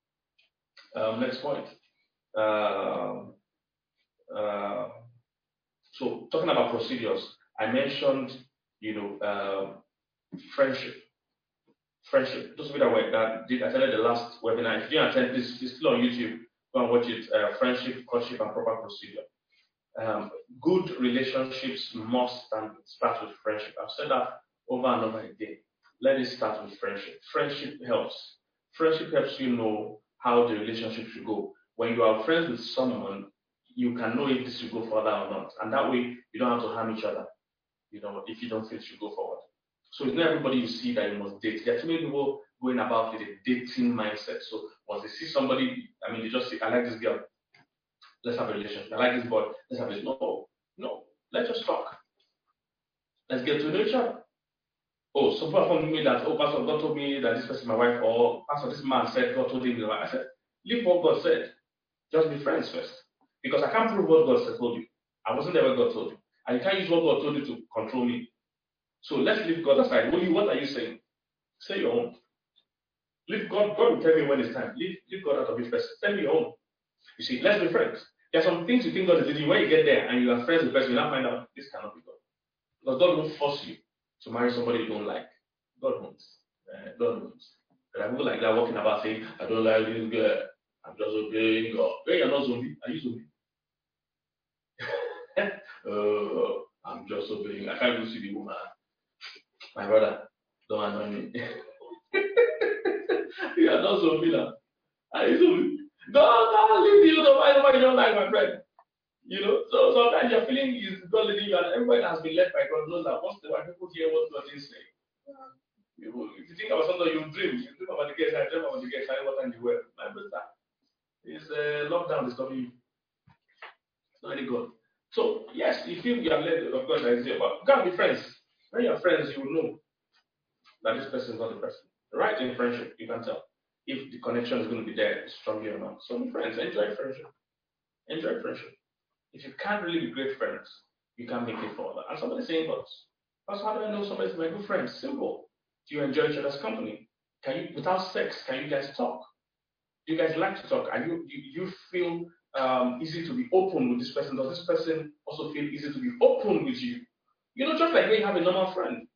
Um, next point. Uh, uh, so talking about procedures, I mentioned, you know, uh, friendship. Friendship. Those of you that were that did attended the last webinar, if you didn't attend, please, it's still on YouTube. Go and watch it. Uh, friendship, courtship, and proper procedure. Um, good relationships must start with friendship. I've said that over and over again. Let it start with friendship. Friendship helps. Friendship helps you know how the relationship should go. When you are friends with someone, you can know if this should go further or not. And that way, you don't have to harm each other. You know, if you don't feel it should go forward. So it's not everybody you see that you must date. There are too many people going about with a dating mindset. So once they see somebody, I mean, they just say, I like this girl. Let's have a relationship. I like this boy. Let's have a no, no. Let's just talk. Let's get to know each other. Oh, so people told me that, oh, Pastor, God told me that this person is my wife, or Pastor, this man said God told him. I said, leave what God said. Just be friends first. Because I can't prove what God said told you. I wasn't there when God told you. And you can't use what God told you to control me. So let's leave God aside. What, you, what are you saying? Say your own. Leave God. God will tell me when it's time. Leave, leave God out of it first. Tell me your own. You see, let's be friends. There are some things you think God is leading. When you get there and you are friends with the person, you now find out this cannot be God. Because God won't force you to marry somebody you don't like. God won't. Uh, God won't. There are people like that walking about saying, I don't like this girl. I'm just obeying God. Hey, you're not zombie. Are you zombie? uh, I'm just obeying. I can't even see the woman. My brother, don't annoy me. You are not zombie now. Are you zombie? No, no, leave you. Nobody, you don't like my friend. You know, so sometimes you're feeling is God leading you, and everybody has been led by God knows that once the white people hear what God is saying. You know, if you think about something, you dream. You dream about the guest, I dream about the guest, I what time you wear. My brother, it's a uh, lockdown disturbing you. It's not any God. So, yes, you feel you are led of God that is here, but you can't be friends. When you're friends, you will know that this person is not the person. Right in friendship, you can tell if the connection is going to be there strongly or not. So, be friends, enjoy friendship. Enjoy friendship. If you can't really be great friends, you can't make it further. And somebody's saying, but that's how do I know somebody's my good friend? Simple. Do you enjoy each other's company? Can you, without sex, can you guys talk? Do you guys like to talk? Are you, you, you feel um, easy to be open with this person? Does this person also feel easy to be open with you? You know, just like when you have a normal friend.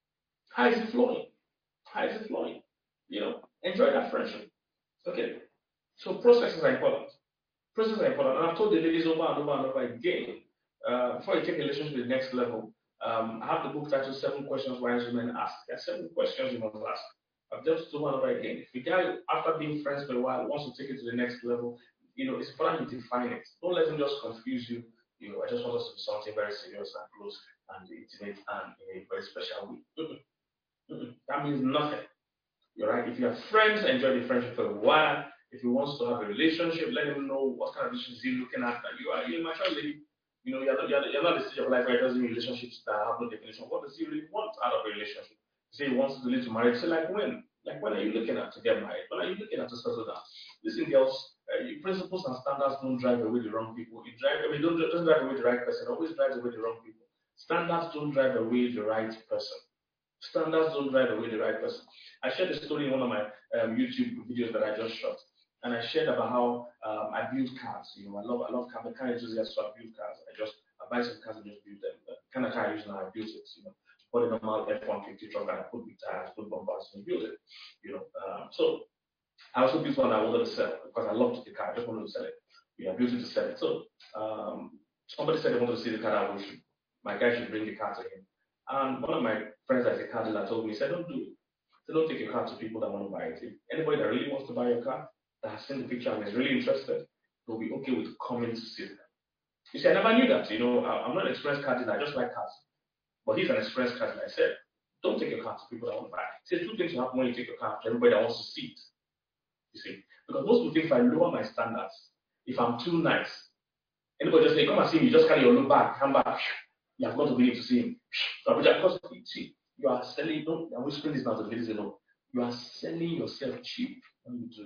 How is it flowing? How is it flowing? You know, enjoy that friendship. Okay. So processes are important. Processes are important. And I've told the ladies over and over and over again, uh, before you take a relationship to the next level, um, I have the book titled Seven Questions Wise Women Ask. There are seven questions you must ask. I've just told one over again. If the guy, after being friends for a while, wants to take it to the next level, you know, it's important you define it. Don't let him just confuse you. You know, I just want us to be something very serious and close and intimate and in a very special way. Mm-mm, mm-mm. That means nothing. You're right. If you have friends, enjoy the friendship for a while. If he wants to have a relationship, let him know what kind of relationship he's looking at. That you are you're a mature lady. You know, you're not, you're, you're not the stage of life where it doesn't mean relationships that have no definition. What does he really want out of a relationship? Say he wants to lead to marriage. Say like when? Like when are you looking at to get married? When are you looking at to settle down? Listen, girls, uh, your principles and standards don't drive away the wrong people. It drive, I mean, don't doesn't drive away the right person. It always drives away the wrong people. Standards don't drive away the right person. Standards don't drive away the right person. I shared a story in one of my um, YouTube videos that I just shot, and I shared about how um, I build cars. You know, I love I love cars. I'm kind of enthusiast, so I build cars. I just I buy some cars and just build them. The kind of car I use now, I built it. You know, bought a normal F one fifty truck and I put big tires, put bumpers, and build it. You know, um, so I also built one I wanted to sell because I loved the car. I just wanted to sell it. You know, I built it to sell it. So um, somebody said they wanted to see the car that I should. My guy should bring the car to him. And one of my friends that's a car dealer told me, he said, don't do it. So don't take your car to people that want to buy it. If anybody that really wants to buy your car, that has seen the picture and is really interested, they'll be okay with coming to see it. You see, I never knew that. You know, I'm not an express car dealer, I just like cars. But he's an express car dealer. I said, don't take your car to people that want to buy it. He said, two things will happen when you take your car to everybody that wants to see it. You see, because most people think if I lower my standards, if I'm too nice, anybody just say, come and see me, just carry your load back, come back. You have got to be able to see him. So, because see, you are selling, no, I'm whispering this now to the ladies, you know, you are selling yourself cheap when you do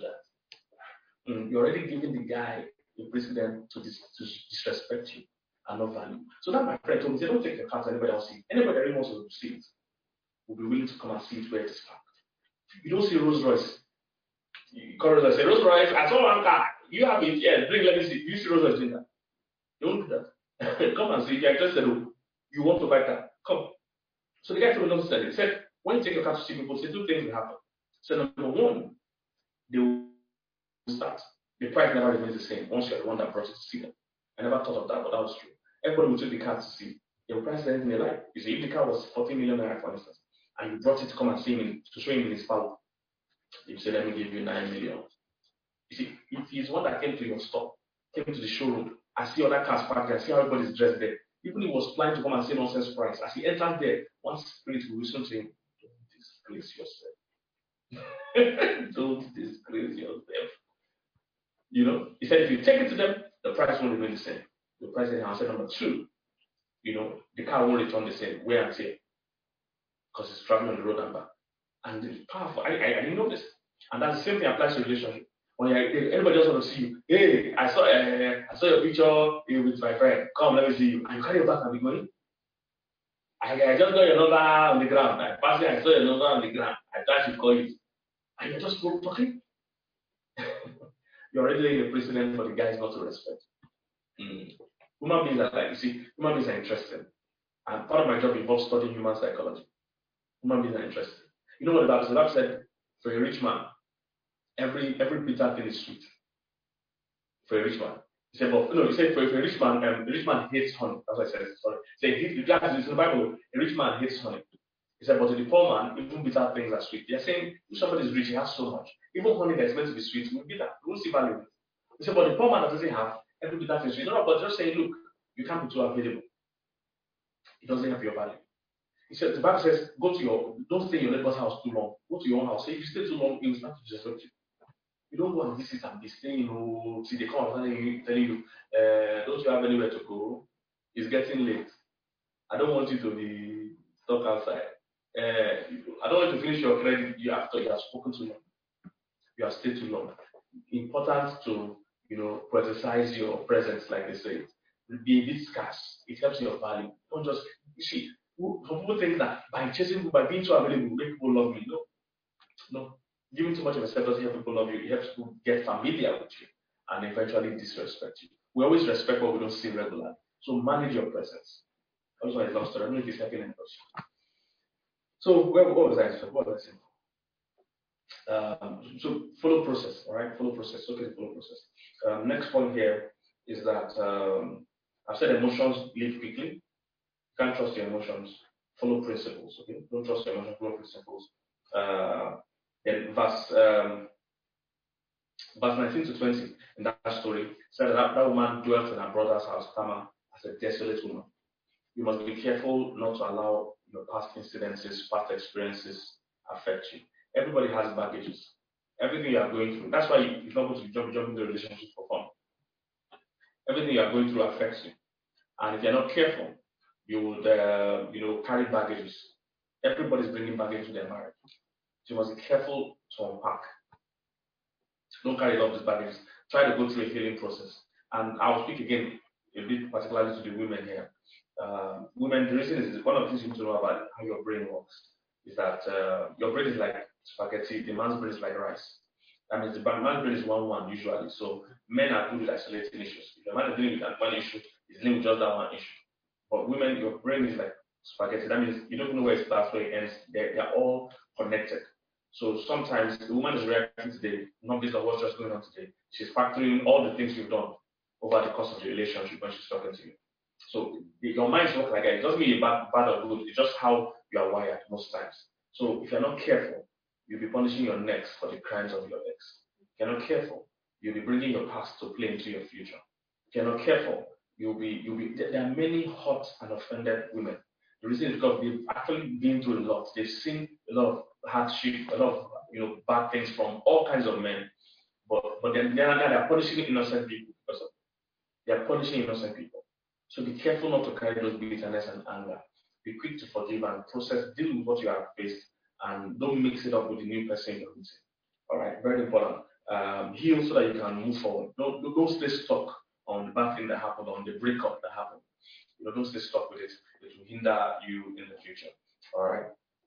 that. Mm, you're already giving the guy the precedent to, dis, to disrespect you and not value. So that my friend told me, say, don't take your car to anybody else see it. Anybody that really wants to see it will be willing to come and see it where it is parked. You don't see Rolls Royce. You call Rolls Royce, say, Rolls Royce, I saw one car. You have it, yeah, bring, let me see. You see Rolls Royce doing that? Don't do that. Come and see it. I just said, oh, you want to buy that? Come. So the guy told me not to sell it. He said, when you take your car to see people, say two things will happen. So number one, they will start. The price never remains the same once you're the one that brought it to see them. I never thought of that, but that was true. Everybody will take the car to see. They will price anything they like. You see, if the car was forty million naira, for instance, and you brought it to come and see him, to show him in his power, you say, let me give you nine million. You see, if he's one that came to your store, came to the showroom, I see other cars parked there, I see how everybody's dressed there. Even if he was planning to come and say nonsense price, as he enters there, one spirit will listen to him. Don't disgrace yourself. Don't disgrace yourself. You know, he said if you take it to them, the price won't remain the same. The price is answer number two. You know, the car won't return the same wear and tear because it's traveling on the road and back. And it's powerful. I, I, I didn't know this. And that's the same thing applies to relationship. When anybody just want to see you, hey, I saw uh, I saw your picture with my friend. Come, let me see you. And you carry your back and be going. I, I just got your number on the ground. I passed it, I saw your number on the ground. I tried to call you. And you're just talking. You're already laying a precedent for the guys not to respect. Mm. Human beings are like, you see, human beings are interested. And part of my job involves studying human psychology. Human beings are interested. You know what the Bible said? The Bible said, for a rich man, every every bitter thing is sweet. For a rich man. He said, but no, he said for, for a rich man, um, a rich man hates honey. That's what I said. Sorry. He said, he, in the Bible, a rich man hates honey. He said, but to the poor man, even bitter things are sweet. They're saying, if somebody is rich, he has so much. Even honey that is meant to be sweet will be bitter. You won't see value in it. He said, but the poor man that doesn't have every bitter thing is sweet. No, but just saying, look, you can't be too available. It doesn't have your value. He said, the Bible says, go to your, don't stay in your neighbor's house too long. Go to your own house. So if you stay too long, it will start to disrespect you. You don't go and visit and be staying, you know, see, they come and telling you, telling you uh, don't you have anywhere to go? It's getting late. I don't want you to be stuck outside. Uh, I don't want you to finish your credit after you have spoken too long. You have stayed too long. Important to, you know, prioritize your presence, like they say. Be a bit scarce. It helps your value. Don't just, you see, some people think that by chasing people, by being too available, make people love me. No. No. Giving too much of yourself doesn't help people love you. It helps people get familiar with you. and eventually disrespect you. We always respect what we don't see regularly. So manage your presence. That's why I love story. I don't know if it's helping anybody. So what was I saying? What was I saying? Um, so follow process, all right? Follow process. Okay, follow process. Um, next point here is that um, I've said emotions leave quickly. You can't trust your emotions. Follow principles. Okay, don't trust your emotions. Follow principles. Uh, then verse um, verse nineteen to twenty in that story said that that woman dwelt in her brother's house, Tamar, as a desolate woman. You must be careful not to allow your past incidences, past experiences affect you. Everybody has baggages. Everything you are going through. That's why you, it's not going to jump, jump into a relationship for fun. Everything you are going through affects you. And if you're not careful, you would, uh, you know, carry baggages. Everybody's bringing baggage to their marriage. So you must be careful to unpack. Don't carry a lot of these baggages. Try to go through a healing process. And I'll speak again a bit particularly to the women here. Uh, women, the reason is one of the things you need to know about how your brain works is that uh, your brain is like spaghetti, the man's brain is like rice. That means the man's brain is one one usually. So men are good with isolating issues. If a man is dealing with one issue, he's dealing with just that one issue. But women, your brain is like spaghetti. That means you don't know where it starts, where it ends. They're, they're all connected. So sometimes the woman is reacting today, not based on what's just going on today. She's factoring all the things you've done over the course of the relationship when she's talking to you. So your minds work like that. It doesn't mean you're bad, bad or good. It's just how you are wired most times. So if you're not careful, you'll be punishing your next for the crimes of your ex. If you're not careful, you'll be bringing your past to play into your future. If you're not careful, you'll be you'll be. There are many hurt and offended women. The reason is because they've actually been through a lot. They've seen a lot of hardship, a lot of you know bad things from all kinds of men. But but then they are, they are punishing innocent people because of it. They are punishing innocent people. So be careful not to carry those bitterness and anger. Be quick to forgive and process, deal with what you have faced, and don't mix it up with the new person you're meeting. All right, very important. Um, heal so that you can move forward. Don't, don't stay stuck on the bad thing that happened, on the breakup that happened. You know, don't stay stuck with it. It will hinder you in the future. All right.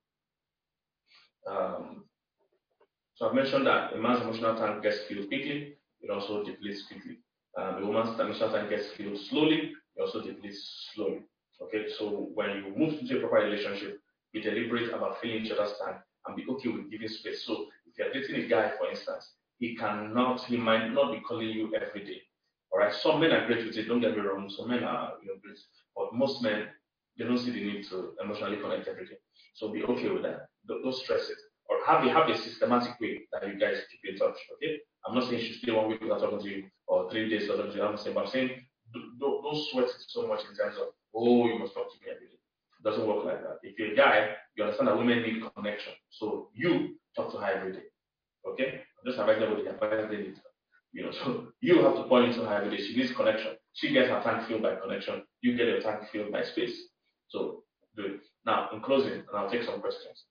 Um, so I've mentioned that a man's emotional tank gets filled quickly. It also depletes quickly. Um, a woman's emotional tank gets filled slowly. It also depletes slowly. Okay, so when you move into a proper relationship, be deliberate about filling each other's tank and be okay with giving space. So if you're dating a guy, for instance, he cannot, he might not be calling you every day. All right, some men are great with it. Don't get me wrong. Some men are, you know, great, but most men, they don't see the need to emotionally connect every day. So be okay with that. Don't, don't stress it, or have a have a systematic way that you guys keep in touch. Okay, I'm not saying you should stay one week without talking to you or three days without talking to you. I'm saying, but I'm saying don't, don't sweat it so much in terms of oh you must talk to me every day. It doesn't work like that. If you're a guy, you understand that women need connection. So you talk to her every day. Okay, I'm just advising everybody advice they need. You know, so you have to point into her every day. She needs connection. She gets her tank filled by connection. You get your tank filled by space. So good. Now, in closing, and I'll take some questions.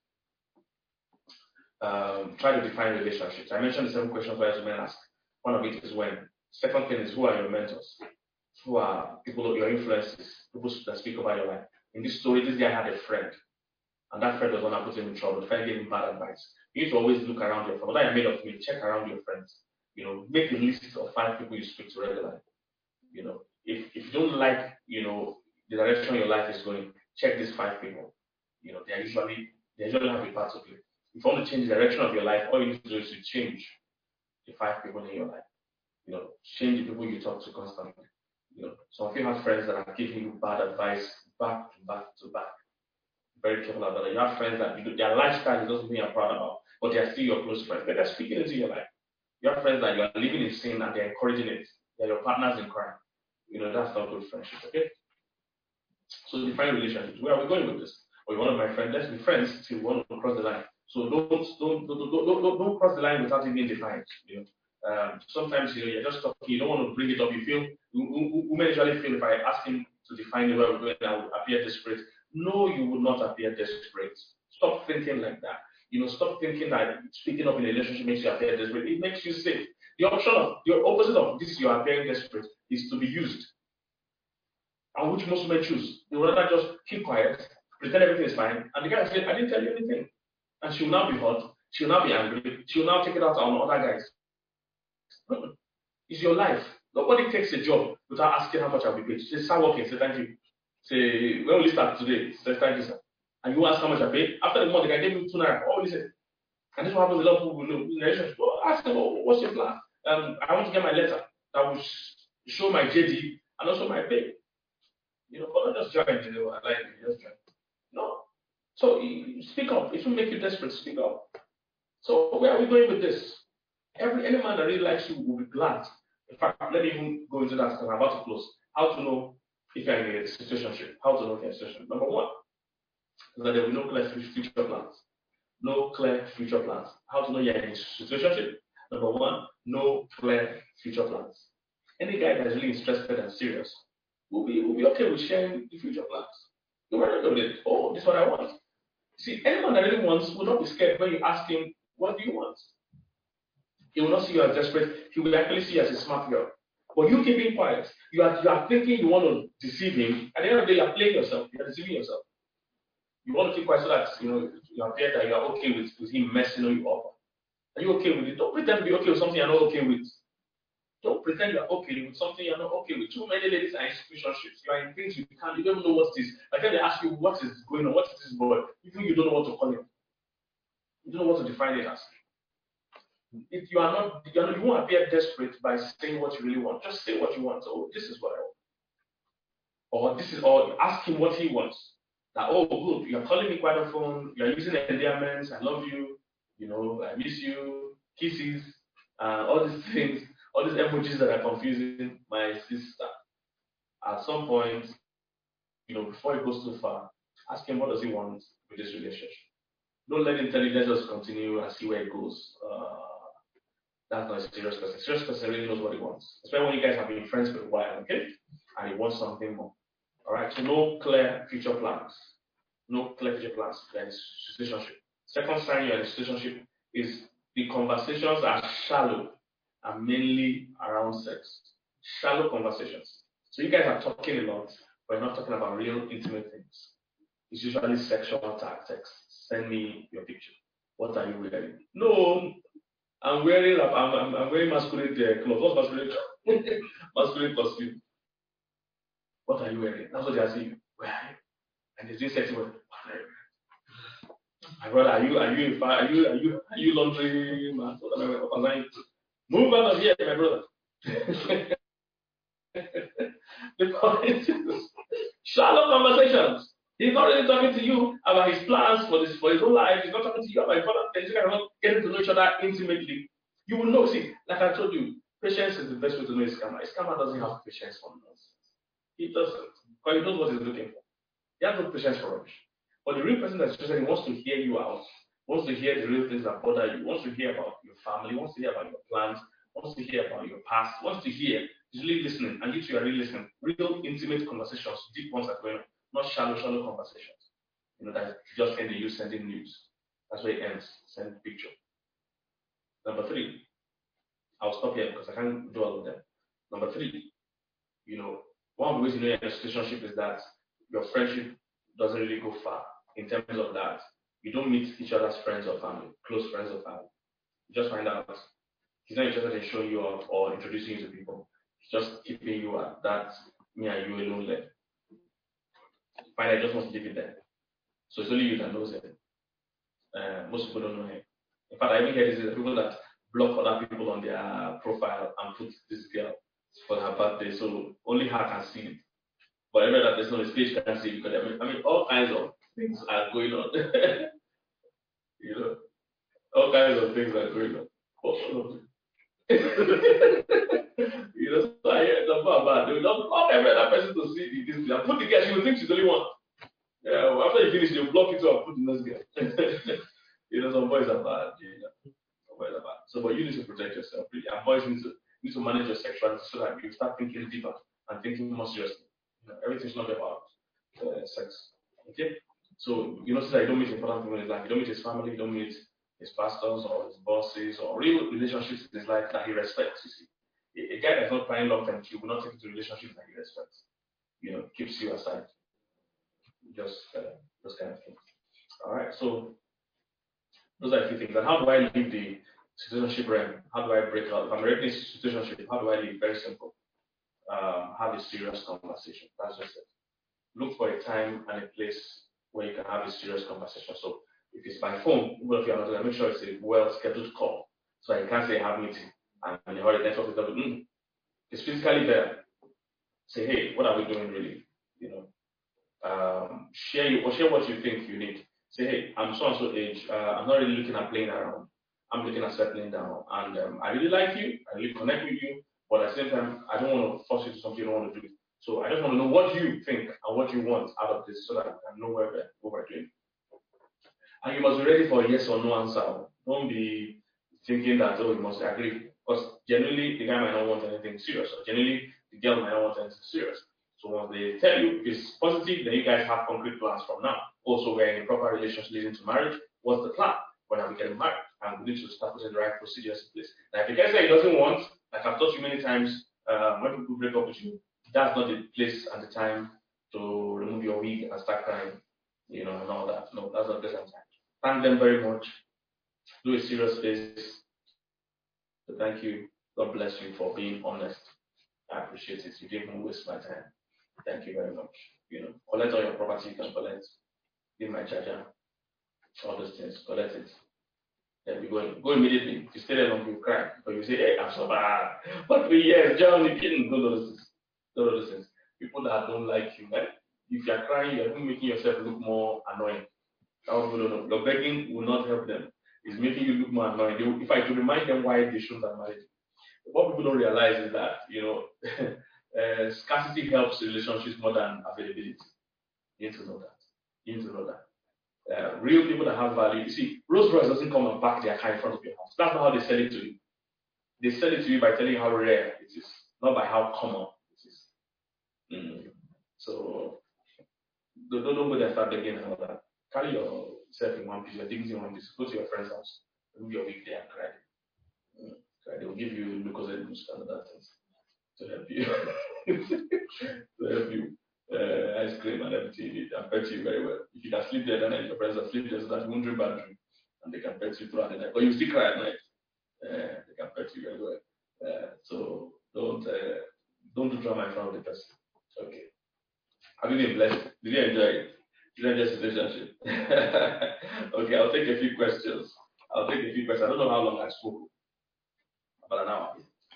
Um, try to define relationships. I mentioned the seven questions where men ask. One of it is when. Second thing is who are your mentors? Who are people, your influences, people that speak about your life. In this story, this guy had a friend, and that friend was one that put him in trouble. The friend gave him bad advice. You need to always look around your friends. What I made of me, check around your friends. You know, make a list of five people you speak to regularly. You know, if, if you don't like, you know, the direction your life is going, check these five people. You know, they are usually they usually have a part to play. If you want to change the direction of your life, all you need to do is to change the five people in your life. You know, change the people you talk to constantly. You know, some of you have friends that are giving you bad advice back to back to back. Very careful about that. You have friends that you do, their lifestyle is not something you're proud about, but they are still your close friends. But they're speaking into your life. You have friends that you are living in sin and they're encouraging it. They're your partners in crime. You know, that's not good friendship, okay? So define relationships. Where are we going with this? Or well, one of my friends, let's be friends till we want to cross the line. So don't don't don't don't, don't, don't, don't cross the line without it being defined. You know, um, sometimes you know you're just talking, you don't want to bring it up. You feel women usually feel if I ask him to define the way we're going, I would appear desperate. No, you would not appear desperate. Stop thinking like that. You know, stop thinking that speaking up in a relationship makes you appear desperate. It makes you safe. The option of the opposite of this, you are appearing desperate, is to be used. And which most men choose. They would rather just keep quiet, pretend everything is fine, and the guy said, I didn't tell you anything. And she'll now be hot, she'll now be angry, she'll now take it out on other guys. It's your life. Nobody takes a job without asking how much I'll be paid. Say, start working, say thank you. Say, when will you start today? Say thank you, sir. And you ask how much I pay. After the month, they can give you two naira. Oh, listen. And this is what happens a lot of people know. In relationship, well, ask them, oh, what's your plan? Um, I want to get my letter that will show my J D and also my pay. You know, but not just join, you know, I like it, just join. No. So speak up. It will make you desperate. Speak up. So where are we going with this? Every any man that really likes you will be glad. In fact, let me even go into that because I'm about to close. How to know if you're in a situationship? How to know if you're in a situationship? Number one, is that there will be no clear future plans. No clear future plans. How to know you're in a situationship? Number one, no clear future plans. Any guy that's really interested and serious will be will be okay with sharing the future plans. You will not know that, oh, this is what I want. See, anyone that really wants will not be scared when you ask him, what do you want? He will not see you as desperate. He will actually see you as a smart girl. But you keeping quiet, you are, you are thinking you want to deceive him. At the end of the day, you are playing yourself. You are deceiving yourself. You want to keep quiet so that you know you appear that you are okay with, with him messing you up. Are you okay with it? Don't pretend to be okay with something you're not okay with. Don't pretend you're okay with something you're not okay with. Too many ladies are in situationships. You are in things you can't, you don't even know what it is. Like then they ask you what is going on, what is this boy? Even you don't know what to call him. You don't know what to define it as. If you are not, you, are not, you won't appear desperate by saying what you really want. Just say what you want. Oh, this is what I want. Or this is, or ask him what he wants. That, oh, good, you're calling me quite often. You're using endearments. I love you. You know, I miss you. Kisses. Uh, all these things, all these emojis that are confusing my sister. At some point, you know, before it goes too far, ask him what does he want with this relationship. Don't let him tell you, let's just continue and see where it goes. Uh, That's not a serious person. A serious person really knows what he wants. Especially when you guys have been friends for a while, okay? And he wants something more. Alright, so no clear future plans. No clear future plans. Then relationship. Second sign you're in a relationship is the conversations are shallow and mainly around sex. Shallow conversations. So you guys are talking a lot, but you're not talking about real intimate things. It's usually sexual text. Send me your picture. What are you wearing? No, I'm wearing I'm, I'm, I'm wearing masculine uh, clothes. What's masculine? Masculine costume. What are you wearing? That's what they are saying. Where are you? And they say sexy word. What are you wearing? My brother, are you are you are you are you are you laundry man? What am I what am I? Move out of here, my brother. The point is shallow conversations. He's not really talking to you about his plans for this for his whole life. He's not talking to you about important things. You guys are not getting to know each other intimately. You will know. See, like I told you, patience is the best way to know a scammer. A scammer doesn't have patience for nonsense. He doesn't. Because he knows what he's looking for. He has no patience for rubbish. But the real person that's interested, he wants to hear you out. Wants to hear the real things that bother you. Wants to hear about your family. Wants to hear about your plans. Wants to hear about your past. Wants to hear. He's really listening. And you two are really listening. Real intimate conversations, deep ones are going on. Not shallow, shallow conversations. You know, that just end in you sending news. That's where it ends. Send picture. Number three, I'll stop here because I can't do all of them. Number three, you know, one of the ways you know you're in a relationship is that your friendship doesn't really go far in terms of that. You don't meet each other's friends or family, close friends or family. You just find out he's not interested in showing you off or introducing you to people. He's just keeping you at that me and you alone level. Finally, I just want to leave it there. So it's only you that knows him. Uh, most people don't know him. In fact, I even hear this is the people that block other people on their profile and put this girl for her birthday, so only her can see it. But every other person on the stage can see it because I mean, I mean, all kinds of things are going on. You know, all kinds of things are going on. You know, so I hear something about they will not block every other person to see this. And put the girl, she will think she's the only one. Yeah, well, after you finish, you block it to and put the next girl. You know, some boys are bad. You know, some boys are bad. So, but you need to protect yourself. And boys need to need to manage your sexuality so that you start thinking deeper and thinking more seriously. You know, everything's not about uh, sex. Okay? So you notice that you don't meet important people in his life. You don't meet his family. You don't meet his pastors or his bosses or real relationships in his life that he respects. You see, a, a guy that's not planning long term, he will not take into relationships that he respects. You know, keeps you aside. Just uh, those kind of things. All right. So those are a few things. And how do I leave the situationship realm. How do I break out? If I'm already in a situationship, how do I live? Very simple. Um, have a serious conversation. That's just it. Look for a time and a place where you can have a serious conversation. So if it's by phone, well, if you're not going to make sure it's a well-scheduled call. So I can't say have meeting and when you already network is mm, it's physically there. Say, hey, what are we doing really? You know, um, share you or share what you think you need. Say, hey, I'm so and so age. Uh, I'm not really looking at playing around. I'm looking at settling down, and um, I really like you. I really connect with you, but at the same time, I don't want to force you to something you don't want to do. So I just want to know what you think and what you want out of this, so that I can know where we're, what we're doing. And you must be ready for a yes or no answer. Don't be thinking that oh, you must agree, because generally the guy might not want anything serious, or generally the girl might not want anything serious. So once they tell you if it's positive, then you guys have concrete plans from now. Also, we're in a proper relationship leading to marriage. What's the plan? When are we getting married? And we need to start putting the right procedures in place. Now, if the guy says he doesn't want, like I've told you many times, uh, when people break up with you, that's not the place and the time to remove your wig and start crying, you know, and all that. No, that's not the time. Thank them very much. Do a serious face. So thank you. God bless you for being honest. I appreciate it. You didn't waste my time. Thank you very much. You know, collect all your property you can collect. Give my charger. All those things. Collect it. Then you go go immediately. If you stay there long, you cry. But you say, hey, I'm so bad. But three years, John, you didn't do those things. Do those things. People that don't like you, man. If you're crying, you're making yourself look more annoying. Our people don't know. Your begging will not help them. It's making you look more annoying. They will, if I to remind them why they shouldn't have married. What people don't realize is that you know uh, scarcity helps relationships more than availability. You need to know that. You need to know that. Uh, real people that have value. You see, Rolls Royce doesn't come and park their car in front of your house. That's not how they sell it to you. They sell it to you by telling you how rare it is, not by how common it is. Mm. So don't, don't go there and start begging and all that. Carry yourself in one piece, your dignity in one piece. Go to your friend's house, remove your wig there and cry. Mm. Cry. They will give you Lucozade boost and other things to help you. to help you. Uh, ice cream and everything. And pet you very well. If you can sleep there, then your friends are sleep there so that you won't drink bad drink. And they can pet you throughout the night. But you still cry at night. Uh, they can pet you very well. Uh, so don't uh, don't do drama in front of the person. Okay. Have you been blessed? Did you enjoy it? Did you enjoy this relationship? Okay, I'll take a few questions. I'll take a few questions. I don't know how long I spoke. About an hour.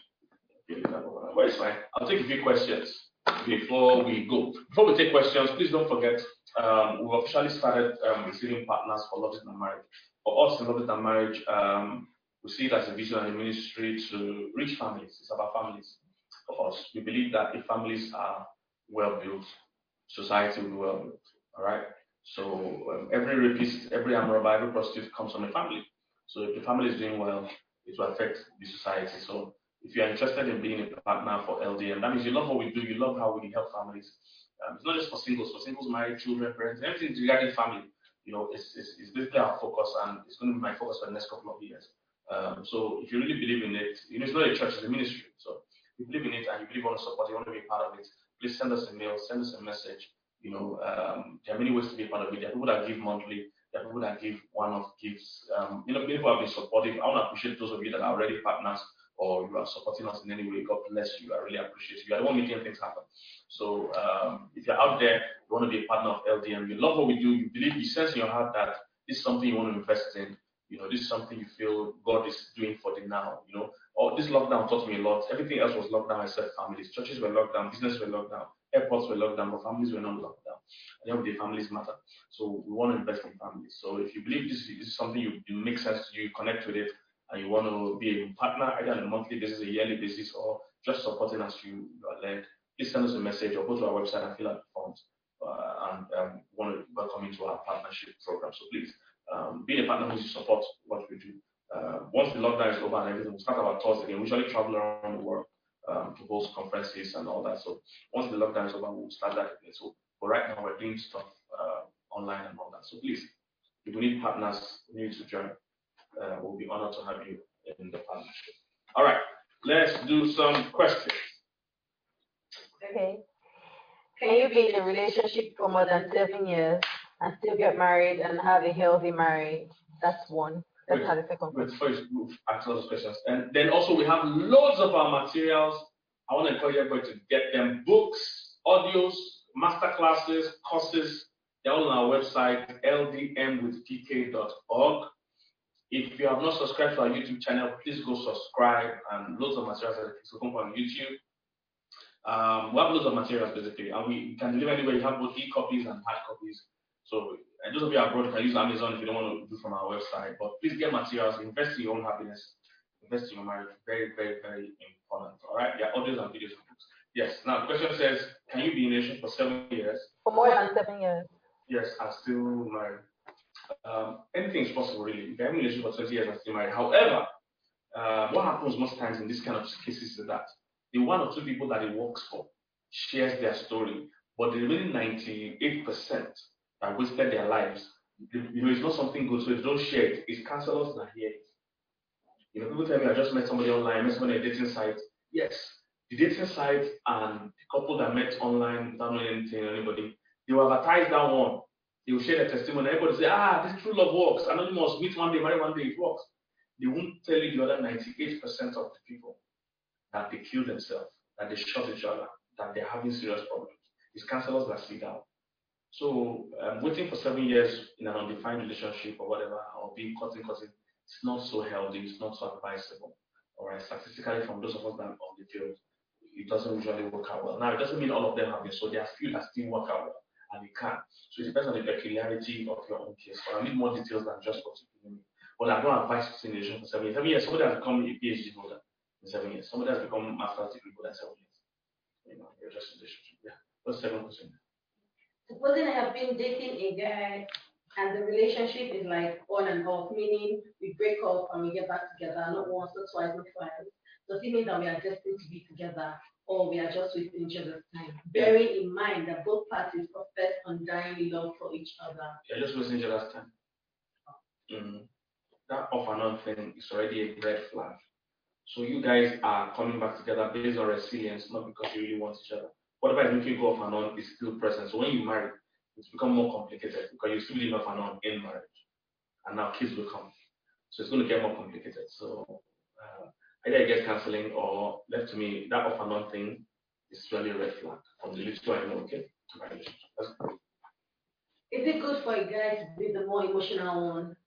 But it's fine. I'll take a few questions before we go. Before we take questions, please don't forget um, we've officially started um, receiving partners for Love It and Marriage. For us in Love It and Marriage, um, we see it as a vision and a ministry to reach families. It's about families. For us, we believe that if families are well built, society will be well built. All right. So um, every rapist, every armed robber, every prostitute comes from a family. So if the family is doing well, it will affect the society. So if you're interested in being a partner for L D M, that means you love what we do, you love how we help families. Um, it's not just for singles, for singles, married, children, parents, everything regarding family. You know, it's, it's, it's basically our focus, and it's going to be my focus for the next couple of years. Um, so if you really believe in it, you know, it's not a church, it's a ministry. So if you believe in it and you really want to support, you want to be a part of it, please send us a mail, send us a message. You know, um, there are many ways to be a part of it. There are people that give monthly, there are people that give one-off gifts. Um, you know, people have been supportive. I want to appreciate those of you that are already partners or you are supporting us in any way. God bless you. I really appreciate you. I don't want making things happen. So um, if you're out there, you want to be a partner of L D M, you love what we do, you believe, you sense in your heart that this is something you want to invest in. You know, this is something you feel God is doing for the now. You know, or this lockdown taught me a lot. Everything else was locked down except families. Churches were locked down, businesses were locked down, airports were locked down, but families were not locked down. At the end of the day, families matter. So we want to invest in families. So if you believe this, this is something you, it makes sense to you, connect with it, and you want to be a partner either on a monthly basis, a yearly basis, or just supporting as you, you are led, please send us a message or go to our website and fill out the forms. Uh, and um, want to welcome you to our partnership program. So please, um, be a partner who support what we do. Uh, once the lockdown is over and everything, we'll start our tours again. We usually travel around the world um, to host conferences and all that. So once the lockdown is over, we'll start that again. So but right now, we're doing stuff uh, online and all that. So please, if you need partners, you need to join. Uh, we'll be honored to have you in the partnership. All right, let's do some questions. Okay. Can you be in a relationship for more than seven years and still get married and have a healthy marriage? That's one. Let's have the second Wait, question. first, we'll ask those questions. And then also we have loads of our materials. I want to encourage everybody to get them. Books, audios, master classes, courses. They're all on our website, L D M with P K dot org. If you have not subscribed to our YouTube channel, please go subscribe, and loads of materials are come on YouTube. Um, we have loads of materials basically, and we can deliver anywhere. You have both e-copies and hard copies. So, and those of you abroad can use Amazon if you don't want to do from our website. But please get materials, invest in your own happiness, invest in your marriage. Very, very, very important. All right, yeah, audios and videos and books. Yes. Now the question says, can you be in a relationship for seven years? For more than seven years. Yes, I'm still married. Um, anything is possible, really. If you're in a relationship for twenty years and still married. However, uh, what happens most times in this kind of cases is that the one or two people that it works for shares their story, but the remaining ninety-eight percent that wasted their lives, you know, it's not something good, so if they don't share it, it's counselors that hear it. You know, people tell me I just met somebody online, met somebody on a dating site. Yes, the dating site and the couple that met online without knowing anything or anybody, they will advertise that one. They will share their testimony. Everybody say, ah, this true love works. Anonymous, meet one day, marry one day, it works. They won't tell you the other ninety-eight percent of the people that they kill themselves, that they shot each other, that they're having serious problems. It's counselors that see that. So um, waiting for seven years in an undefined relationship or whatever, or being cutting, cutting, it's not so healthy, it's not so advisable. All right, statistically, from those of us that are on the field, it doesn't usually work out well. Now, it doesn't mean all of them have been, so there are few that still work out well, and it can. So it depends on the peculiarity of your own case. But I need more details than just what you're giving me. But I don't advise to stay in a relationship for seven years. Seven years, somebody has become a PhD holder in seven years. Somebody has become a master's degree holder in seven years. You know, you're just in a relationship. Yeah. What's the second question? Supposing I have been dating a guy and the relationship is like on and off, meaning we break up and we get back together, not once, not twice, not twice. Does it mean that we are destined to be together, or we are just wasting each other's time? Yeah. Bearing in mind that both parties profess undying love for each other. You're just wasting each other's time. Mm-hmm. That off and on thing is already a red flag. So you guys are coming back together based on resilience, not because you really want each other. Whatever is making you go off and on is still present. So when you marry, it's become more complicated because you still live off and on in marriage. And now kids will come. So it's going to get more complicated. So uh, either you get counseling or left to me, that off and on thing is really a red flag from the little I know, okay? To my relationship. That's good. Is it good for a guy to be the more emotional one?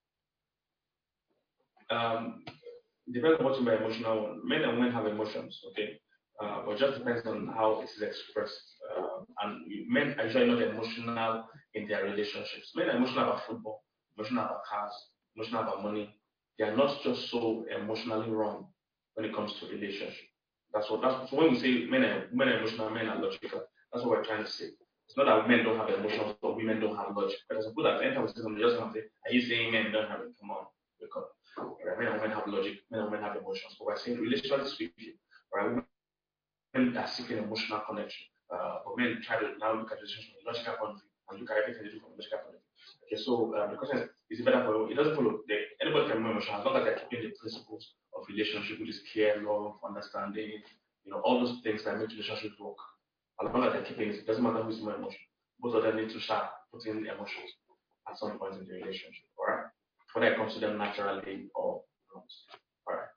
Um, it depends on what you mean by emotional one. Men and women have emotions, okay? Uh, but it just depends on how it is expressed. Uh, and men are usually not emotional in their relationships. Men are emotional about football, emotional about cars, emotional about money. They are not just so emotionally wrong when it comes to relationship. That's what. That's so when we say men are men are emotional, men are logical. That's what we're trying to say. It's not that men don't have emotions or women don't have logic. But as a people that enter with system, they just want to say, "Are you saying men don't have it? Come on, because right? Men and women have logic, men and women have emotions." But we're saying, relationally speaking, right? Women are seeking emotional connection. Uh, but men try to now look at the relationship from a logical point of view and look at everything they do from a logical point of view. Okay, so um, the question is, is it better for you? It doesn't follow. The, anybody can be emotional as long as they're keeping the principles of relationship, which is care, love, understanding, you know, all those things that make relationships work. As long as they're keeping it, it doesn't matter who's more emotional. Both of them need to start putting emotions at some point in the relationship, all right? Whether it comes to them naturally or not. All right.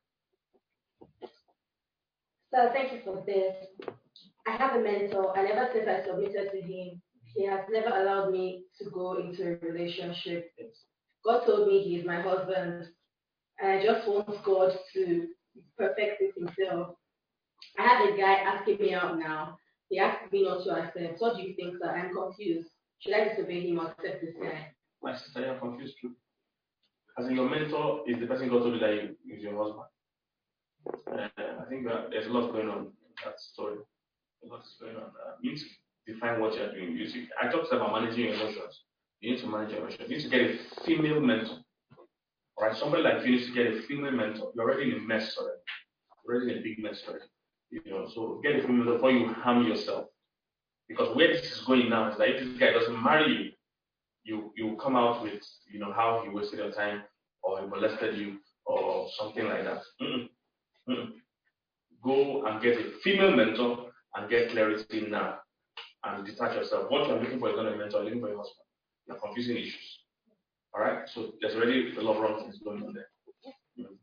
So thank you for this. I have a mentor, and ever since I submitted to him, he has never allowed me to go into a relationship. God told me he is my husband, and I just want God to perfect it himself. I have a guy asking me out now. He asked me not to accept. What do you think, sir? I'm confused. Should I disobey him or accept this guy? My sister, you're confused too. As in, your mentor is the person God told you that he is your husband. Uh, I think that there's a lot going on in that story. A lot is going on. Uh, you need to define what you're doing. You see, I talked about managing your emotions. You need to manage your emotions. You need to get a female mentor. All right, somebody like you needs to get a female mentor. You're already in a mess already. You're already in a big mess already. You know, so get a female mentor before you harm yourself. Because where this is going now is that if this guy doesn't marry you, you you come out with, you know, how he wasted your time or he molested you or something like that. Mm-mm. Mm-mm. Go and get a female mentor and get clarity now and detach yourself. What you're looking for is not a mentor, you're looking for a husband. You're confusing issues. All right, so there's already a lot of wrong things going on there. Mm.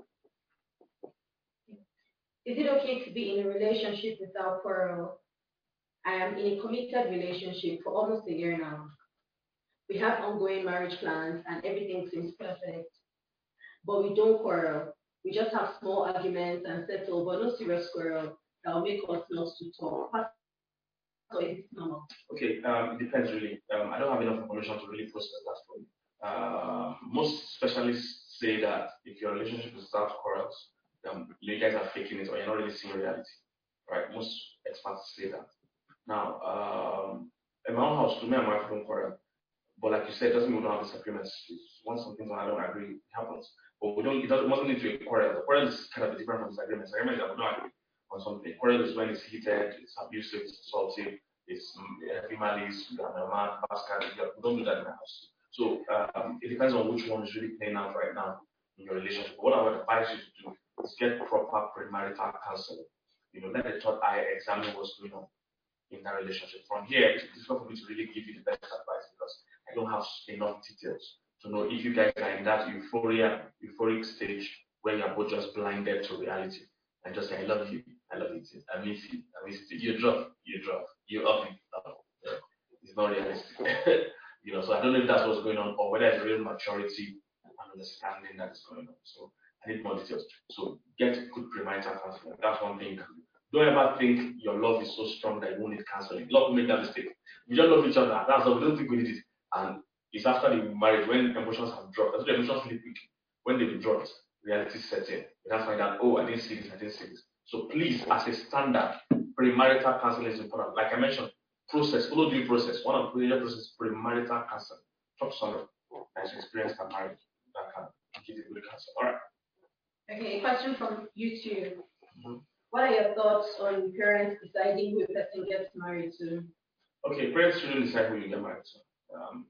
Is it okay to be in a relationship without quarrel? I am in a committed relationship for almost a year now. We have ongoing marriage plans and everything seems perfect. But we don't quarrel. We just have small arguments and settle, but no serious quarrel that will make us not to talk. So is it normal? Okay, um, it depends really. Um, I don't have enough information to really process that for you. Uh, most specialists say that if your relationship is without quarrels, um, you guys are faking it or you're not really seeing reality, right? Most experts say that. Now, um, in my own house, to me and my wife don't quarrel. But like you said, it doesn't mean we don't have disagreements. Once something I don't agree, it happens. But we don't. It doesn't. It mustn't lead to a quarrel. The quarrel is kind of different from disagreement. Disagreement is that we don't agree on something. Quarrel is when it's heated, it's abusive, it's assaultive, it's heavy malice, you have a man, bastard. We don't do that in the house. So um, it depends on which one is really playing out right now in your relationship. But what I would advise you to do is get proper premarital counseling. You know, let the third eye examine what's going on in that relationship. From here, it's difficult for me to really give you the best advice because I don't have enough details to know if you guys are in that euphoria, euphoric stage where you're both just blinded to reality and just say, I love you, I love you, I miss you, I miss you. You drop, you drop, you up, up. Yeah. It's not realistic. You know, so I don't know if that's what's going on or whether it's real maturity and understanding that is going on. So I need more details. So get good premarital counseling. That's one thing you can do. Don't ever think your love is so strong that you won't need counseling. A lot of people make that mistake. We just love each other. That's all. We don't think we need it. And it's after the marriage when emotions have dropped. That's why the emotions really quick. When they've dropped, reality sets in. You have to find out, oh, I didn't see this, I didn't see this. So please, as a standard, premarital counseling is important. Like I mentioned, process, follow due process. One of the major processes is premarital counseling. Talk to someone that has experienced that marriage that can give you good counsel. All right. Okay, a question from YouTube. Mm-hmm. What are your thoughts on parents deciding who a person gets married to? Okay, parents shouldn't decide who you get married to. Um,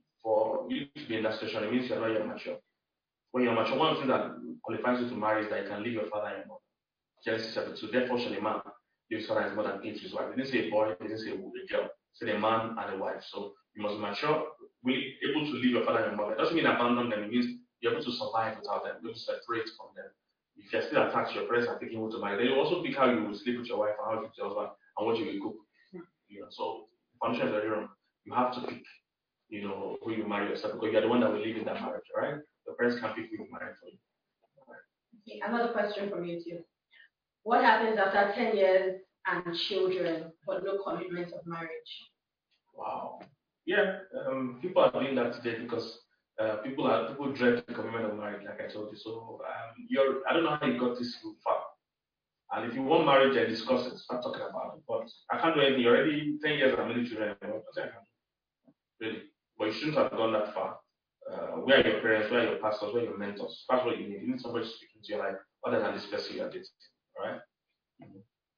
for you to be in that situation, it means you're not yet mature. When you're mature, one of the things that qualifies you to marry is that you can leave your father and your mother. Genesis chapter two. Therefore shall a man leave his father and his mother and cleave to his wife. It didn't say a boy, it didn't say a girl. It said a man and a wife. So you must be mature, be able to leave your father and your mother. It doesn't mean abandon them. It means you're able to survive without them, you're able to separate from them. If you're still attached, your parents are picking who to marry. Then you also pick how you will sleep with your wife and how you with your husband and what you will cook. You know, so foundation is very wrong. You have to pick, you know, who you marry yourself because you're the one that will live in that marriage, right? Your parents can't pick who you marry for you. Right. Okay, another question from YouTube. What happens after ten years and children, but no commitment of marriage? Wow. Yeah, um, people are doing that today because uh, people are people dread the commitment of marriage, like I told you. So um, you're, I don't know how you got this far. And if you want marriage, then discuss it. Start talking about it. But I can't do anything. You're already ten years and many children. I can't do. Really. But you shouldn't have gone that far. Uh, where are your parents? Where are your pastors? Where are your mentors? That's what you need. You need somebody to speak into your life other than this person you're dating. All right? Mm-hmm.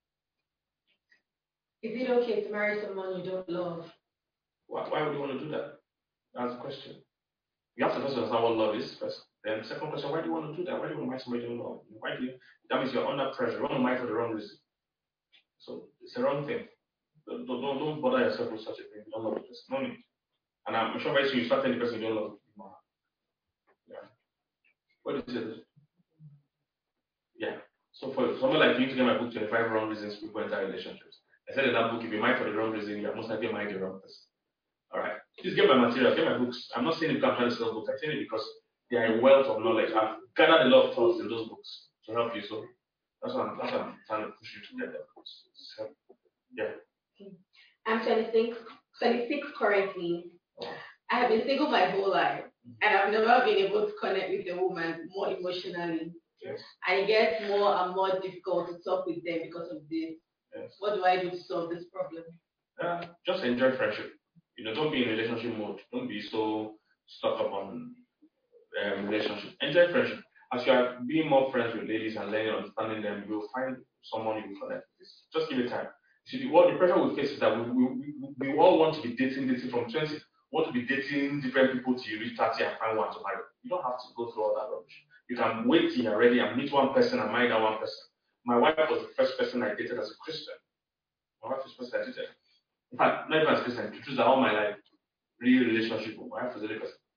Is it okay to marry someone you don't love? Why, why would you want to do that? That's the question. You have to first understand what love is first. Then the second question, why do you want to do that? Why do you want to marry somebody you don't love? Why do you, that means you're under pressure. You want to marry for the wrong reason. So it's the wrong thing. Don't, don't, don't bother yourself with such a thing. You don't love the person. No need. And I'm sure very soon you start telling the person you don't love. Yeah. What is it? Yeah. So for someone like you to get my book, twenty-five Wrong Reasons People Enter Relationships. I said in that book, if you marry for the wrong reason, you're most likely marrying the wrong person. All right. Please get my materials, get my books. I'm not saying it because I'm trying to sell books. I'm saying it because they are a wealth of knowledge. I've gathered a lot of thoughts in those books to help you. So that's what I'm, that's what I'm trying to push you to get them. So, yeah. I'm twenty-six, twenty-six currently. Oh. I have been single my whole life, and I've never been able to connect with a woman more emotionally. Yes. I get more and more difficult to talk with them because of this. Yes. What do I do to solve this problem? Uh, just enjoy friendship. You know, don't be in relationship mode. Don't be so stuck up on um, relationship. Enjoy friendship. As you are being more friends with ladies and learning, understanding them, you will find someone you will connect with. Just give it time. You see, what the pressure we face is that we, we, we, we all want to be dating, dating from twenty. Want to be dating different people till you reach thirty and find one to marry. You don't have to go through all that rubbish. You can wait till you're ready and meet one person and marry that one person. My wife was the first person I dated as a Christian. My wife was the first person I dated. In fact, not even as a Christian, to choose all my life, real relationship with my wife was the only person.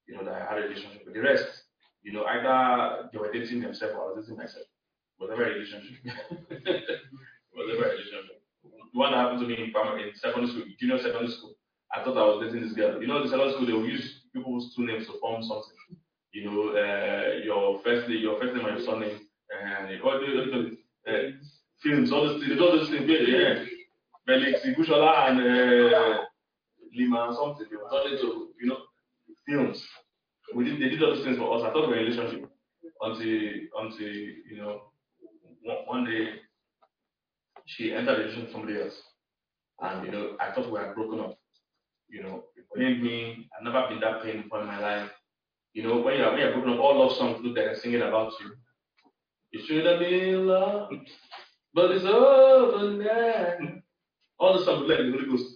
you know, that I had a relationship with. The rest, you know, either they were dating themselves or I was dating myself. Whatever relationship. Whatever relationship. The one that happened to me in primary, in secondary school, junior secondary school, I thought I was dating this girl. You know, in secondary school, they will use people's two names to form something. You know, uh, your first name, your first name and your surname, and all the uh, films, all those things, all those things, yeah. Felix Ibushola and uh, Lima and something. They were turning to, you know, films. We did, they did all those things for us. I thought we were in a relationship until, until you know, one, one day she entered a relationship with somebody else, and you know, I thought we had broken up. You know, it pained me. I've never been that pained before in my life. You know, when you're when you're broken up, all love songs look like they're singing about you. It should have been love, but it's over now. All the songs look like the Holy Ghost.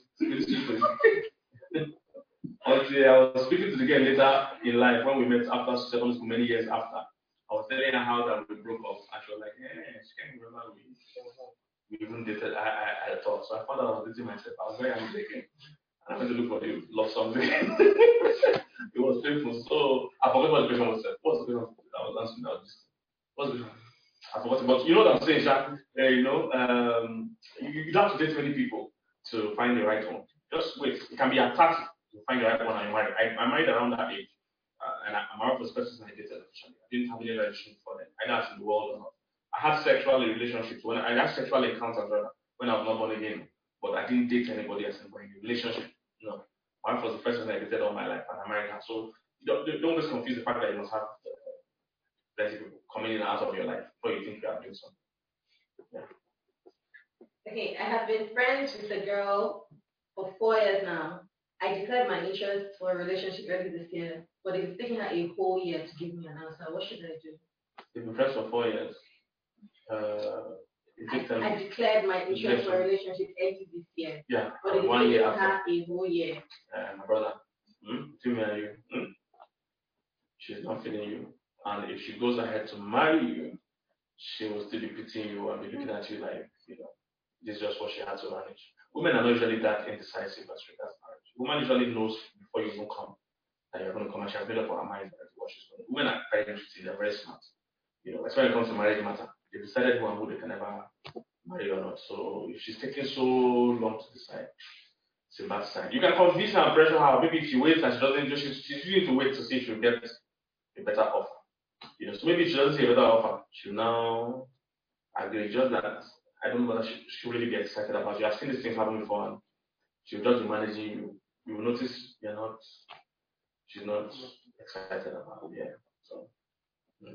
Until I was speaking to the girl later in life when we met after secondary school many years after. I was telling her how that we broke up, and she was like, "Yeah, she can't remember we we even dated." I I, I thought so. I found out I was dating myself. I was very angry again. I went to look for the love song. It was painful. So I forgot what the question was. What's the question? I was answering that. What's the question? I forgot. But you know what I'm saying, Sha? Uh, you know, um, you, you don't have to date many people to find the right one. Just wait. It can be at thirty to find the right one and you're married. I, I'm married around that age. Uh, and I, I'm married for the person I dated officially. I didn't have any relationship for them. Either as in the world or not. I had sexual relationships when I, I had sexual encounters rather when I was not born again. But I didn't date anybody else in a relationship. No. My wife was the first person I dated all my life, an American. So don't, don't just confuse the fact that you must have uh, plenty people coming in and out of your life before you think you are doing something. Yeah. Okay, I have been friends with a girl for four years now. I declared my interest for a relationship early this year, but it's taking her a whole year to give me an answer. What should I do? You've been friends for four years. Uh, I, I declared my interest for a relationship early this year. Yeah, but it's one year taking her after. a whole year. Uh, my brother, hmm? between me and you, hmm? she's not feeling you. And if she goes ahead to marry you, she will still be pitying you and be looking at you like, you know, this is just what she had to manage. Women are not usually that indecisive as regards marriage. Woman usually knows before you even come that you're going to come, and she has made up her mind what she's going to do. Women are very interesting, they're very smart. You know, especially when it comes to marriage matter. They've decided who and who they can ever marry or not. So if she's taking so long to decide, it's a bad sign. You can convince her and pressure her. Maybe if she waits and she doesn't do, she's, she's willing to wait to see if she'll get a better offer. You know, so maybe if she doesn't see a better offer, she'll now agree. Just that I don't know whether she she'll really be excited about you. I've seen this thing happen before, and she'll just be managing you. You will notice you're not. She's not excited about it. Yeah. So. Mm.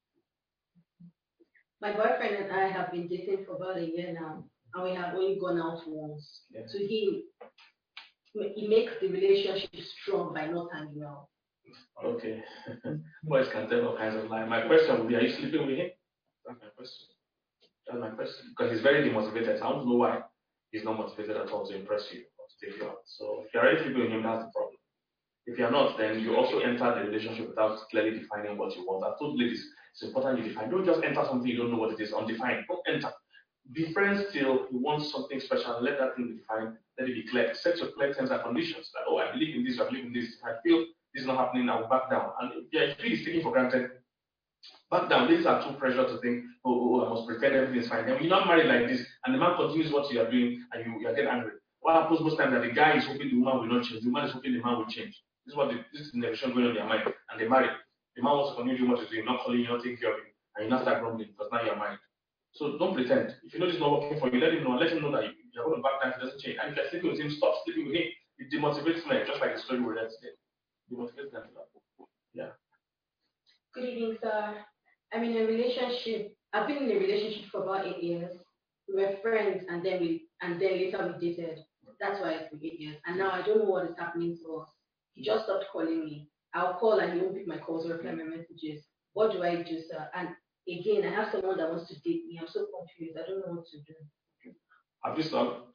My boyfriend and I have been dating for about a year now, and we have only gone out once. Yeah. To him, it makes the relationship strong by not hanging out. Okay. Boys can tell all kinds of lies. My question would be, are you sleeping with him? That's my question. That's my question. Because he's very demotivated. I don't know why he's not motivated at all to impress you or to take you out. So if you're already sleeping with him, that's the problem. If you're not, then you also enter the relationship without clearly defining what you want. I've told ladies, it's important you define. Don't just enter something you don't know what it is, undefined. Don't enter. Be friends till you want something special. Let that thing be defined. Let it be clear. Set your clear terms and conditions. Like, oh, I believe in this, I believe in this. If I feel this is not happening, I will back down. And if yeah, if it's taken for granted, back down. Ladies are too pressure to think, oh, oh, I must pretend everything is fine. Then you're not married like this, and the man continues what you are doing, and you, you are getting angry. What happens most times that the guy is hoping the woman will not change. The woman is hoping the man will change. This is what the, this is the negation going on in their mind, and they marry. The man wants to continue doing what he's doing, not calling you, not taking care of you, and you not start grumbling because now you're married. So don't pretend. If you know this is not working for you, let him know. Let him know that you, you're going to back down if it doesn't change. And if you're sleeping with him, stop sleeping with him. It demotivates men, just like the story we read today. It demotivates them. Yeah. Good evening, sir. I'm in a relationship. I've been in a relationship for about eight years. We were friends, and then we and then later we dated. That's why it's been eight years. And now I don't know what is happening to us. He just stopped calling me. I'll call and he won't pick my calls or reply my messages. What do I do, sir? And again, I have someone that wants to date me. I'm so confused. I don't know what to do. Have you stopped?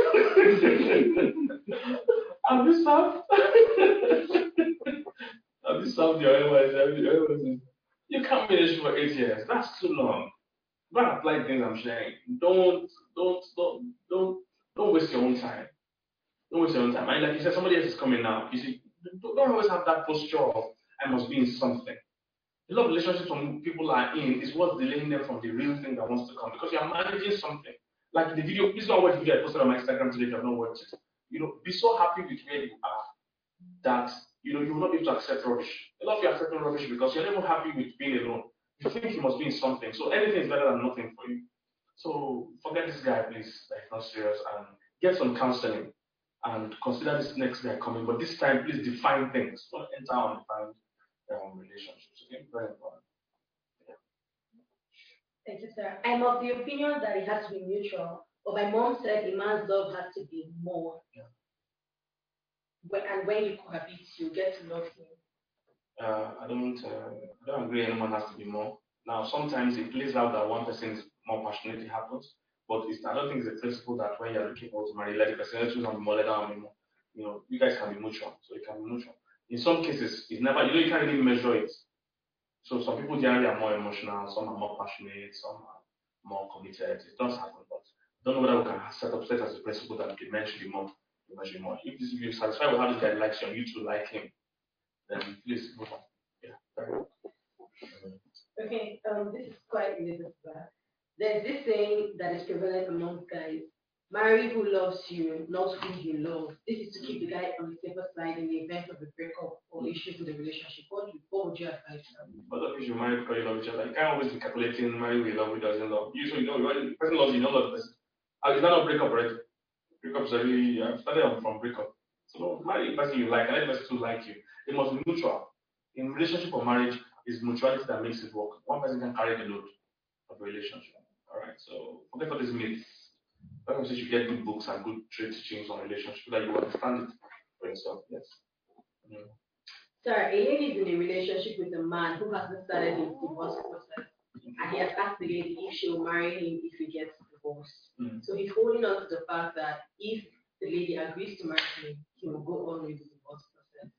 Have you stopped? Have you stopped your N Y S? You can't be in this for eight years. That's too long. Go and apply things I'm sharing. Don't, don't, don't, don't, don't waste your own time. Don't waste your own time. And like you said, somebody else is coming now. You see, don't don't always have that posture of I must be in something. A lot of relationships when people are in is what's delaying them from the real thing that wants to come because you're managing something. Like the video, please don't watch the video I posted on my Instagram today if you have not watched it. You know, be so happy with where you are that you know you will not be able to accept rubbish. A lot of you are accepting rubbish because you're never happy with being alone. You think you must be in something. So anything is better than nothing for you. So forget this guy, please. Like not serious and get some counseling and consider this next guy coming. But this time, please define things. Don't enter undefined um, relationships. Okay, very important. Thank you, sir. I'm of the opinion that it has to be mutual. But my mom said a man's love has to be more. Yeah. When, and when you cohabit, you get to love him. Uh, I don't. Uh, I don't agree. Anyone has to be more. Now, sometimes it plays out that one person is more passionate. It happens, but it's, I don't think it's a principle that when you're looking for to marry, let the person else choose and be more, let them be more. You know, you guys can be mutual, so it can be mutual. In some cases, it's never. You know, you can't really measure it. So some people generally are more emotional, some are more passionate, some are more committed. It does happen, but I don't know whether we can set up set as a principle that the men should be more, the men should be more. If, this, if you're satisfied with how this guy likes you and you too like him, then please move on. Yeah. Very Okay, um, this is quite related to that. There's this saying that is prevalent among guys: marry who loves you, not who you love. This is to keep the guy on the safer side in the event of a breakup or issues in the relationship. What, do, what would you advise them? But if you marry because you love each other, you can't always be calculating marry who you love, who doesn't love. You so you know the person loves you, you don't love the person. Uh, Is that not breakup already? Breakups are really uh, started on from breakup. So don't marry the person you like and let the person to like you. It must be mutual. In relationship or marriage, it's mutuality that makes it work. One person can carry the load of a relationship. All right. So forget all these myths. Like I said, you get good books and good trade teachings on relationship so that you understand it for yourself. Yes. Mm. Sir, a lady is in a relationship with a man who hasn't started his divorce process, and he has asked the lady if she will marry him if he gets divorced. Mm. So he's holding on to the fact that if the lady agrees to marry him, he will go on with the divorce process.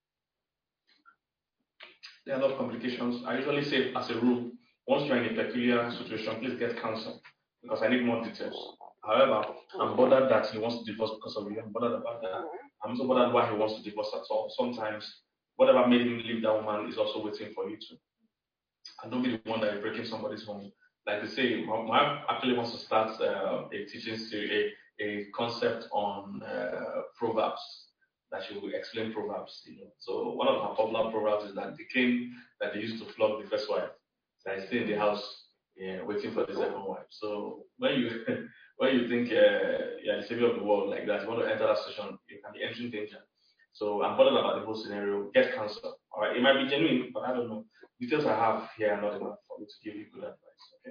There are a lot of complications. I usually say, as a rule, once you're in a peculiar situation, please get counsel because I need more details. However, I'm bothered that he wants to divorce because of you. I'm bothered about that. I'm also bothered why he wants to divorce at all. Sometimes, whatever made him leave that woman is also waiting for you to. And don't be the one that is breaking somebody's home. Like they say, my wife actually wants to start uh, a teaching series, a, a concept on uh, proverbs that she will explain proverbs. You know, so one of her popular proverbs is that the king that they used to flog the first wife, that stay in the house, yeah, waiting for the second wife. So when you when you think uh, you're the savior of the world like that, you want to enter that session, you can be entering danger. So I'm bothered about the whole scenario. Get counsel. All right, it might be genuine, but I don't know. Details I have here are not enough for me to give you good advice. Okay.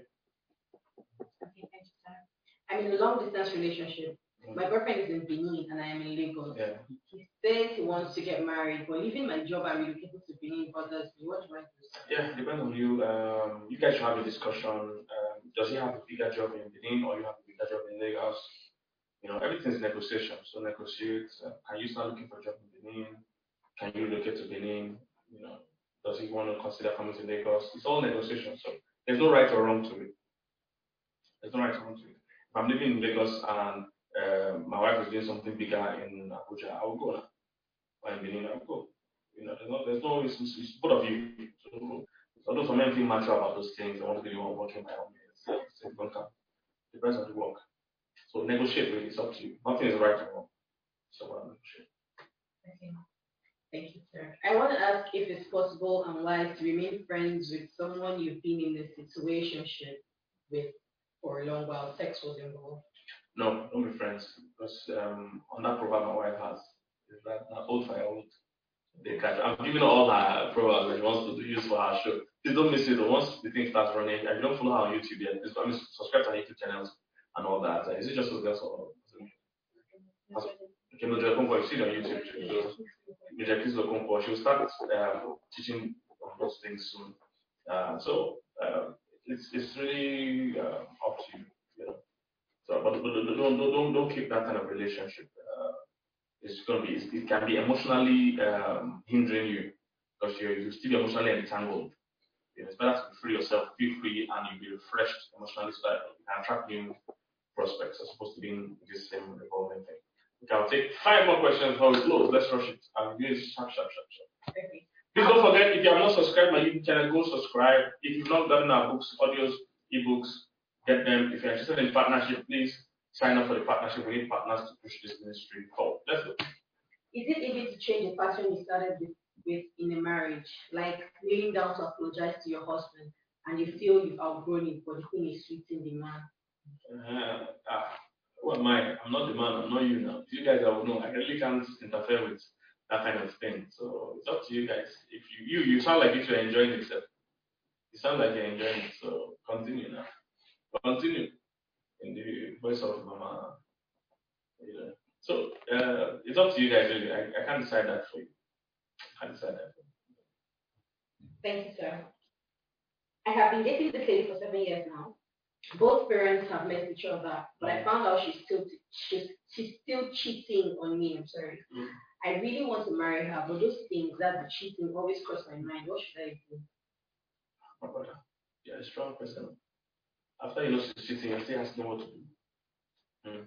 Okay, thank you, sir. I'm in a long distance relationship. Mm. My boyfriend is in Benin and I am in Lagos. Yeah. He says he wants to get married, but leaving my job and relocating to Benin bothers me. What do I do, sir? Yeah, depends on you. Um, you guys should have a discussion. Um, does he have a bigger job in Benin or you have a bigger job in Lagos? You know, everything's negotiation. So negotiate. Uh, can you start looking for a job in Benin? Can you relocate to Benin? You know, does he want to consider coming to Lagos? It's all negotiation. So there's no right or wrong to it. There's no right or wrong to it. If I'm living in Lagos and uh, my wife is doing something bigger in Abuja, I will go now. Or in Benin, I will go. You know, there's no, there's no, it's, it's, it's both of you. So, although some men feel mature about those things, I want to be the one working my own ways. So, so it don't count. Depends on the work. So negotiate really, it's up to you. Nothing is right or wrong. So uh, negotiate. Okay. Thank you, sir. I want to ask if it's possible and wise to remain friends with someone you've been in a situationship with for a long while. Sex was involved. No, don't be friends. Because um, on that program my wife has, is that, that old fire old. They catch. I'm giving her all her programs that she wants to do, use for her show. Please don't miss it. Once the thing starts running, and you don't follow her on YouTube yet, please I mean, subscribe to her YouTube channels and all that. Uh, is it just for girls or? Okay, no, Okonkwo, you see it on YouTube too. So, Major Chris Okonkwo, she will start um, teaching on those things soon. Uh, so uh, it's it's really uh, up to you, you know. So, but don't don't don't, don't keep that kind of relationship. Uh, it's going to be it can be emotionally um, hindering you because you you still be emotionally entangled. You know, it's better to free yourself, feel free, and you'll be refreshed emotionally so that you can attract new prospects as opposed to being this same revolving thing. Okay, I'll take five more questions before we close. Let's rush it. I'll do it sharp, sharp, sharp, sharp. Okay. Please don't forget, if you have not subscribed my YouTube channel, go subscribe. If you've not gotten our books, audios, ebooks, get them. If you're interested in partnership, please sign up for the partnership. We need partners to push this ministry forward. Let's go. Is it easy to change the pattern you started with, with in a marriage? Like kneeling down to apologize to your husband and you feel you've outgrown it, but the thing is sweeting the man? Uh, ah, who am I? I'm not the man. I'm not you now. You guys, I would know. I really can't interfere with that kind of thing. So it's up to you guys. If you you, you sound like if you're enjoying it, sir. You sound like you're enjoying it. So continue now. Continue in the voice of Mama. Yeah. So uh, it's up to you guys. Really. I, I can't decide that for you. I can't decide that for you. Thank you, sir. I have been dating this lady for seven years now. Both parents have met each other, but I found out she's still she's she's still cheating on me. I'm sorry. Mm. I really want to marry her, but those things that the cheating always cross my mind. What should I do? My brother, you're a strong person. After you know she's cheating, you still asking what to do. Mm.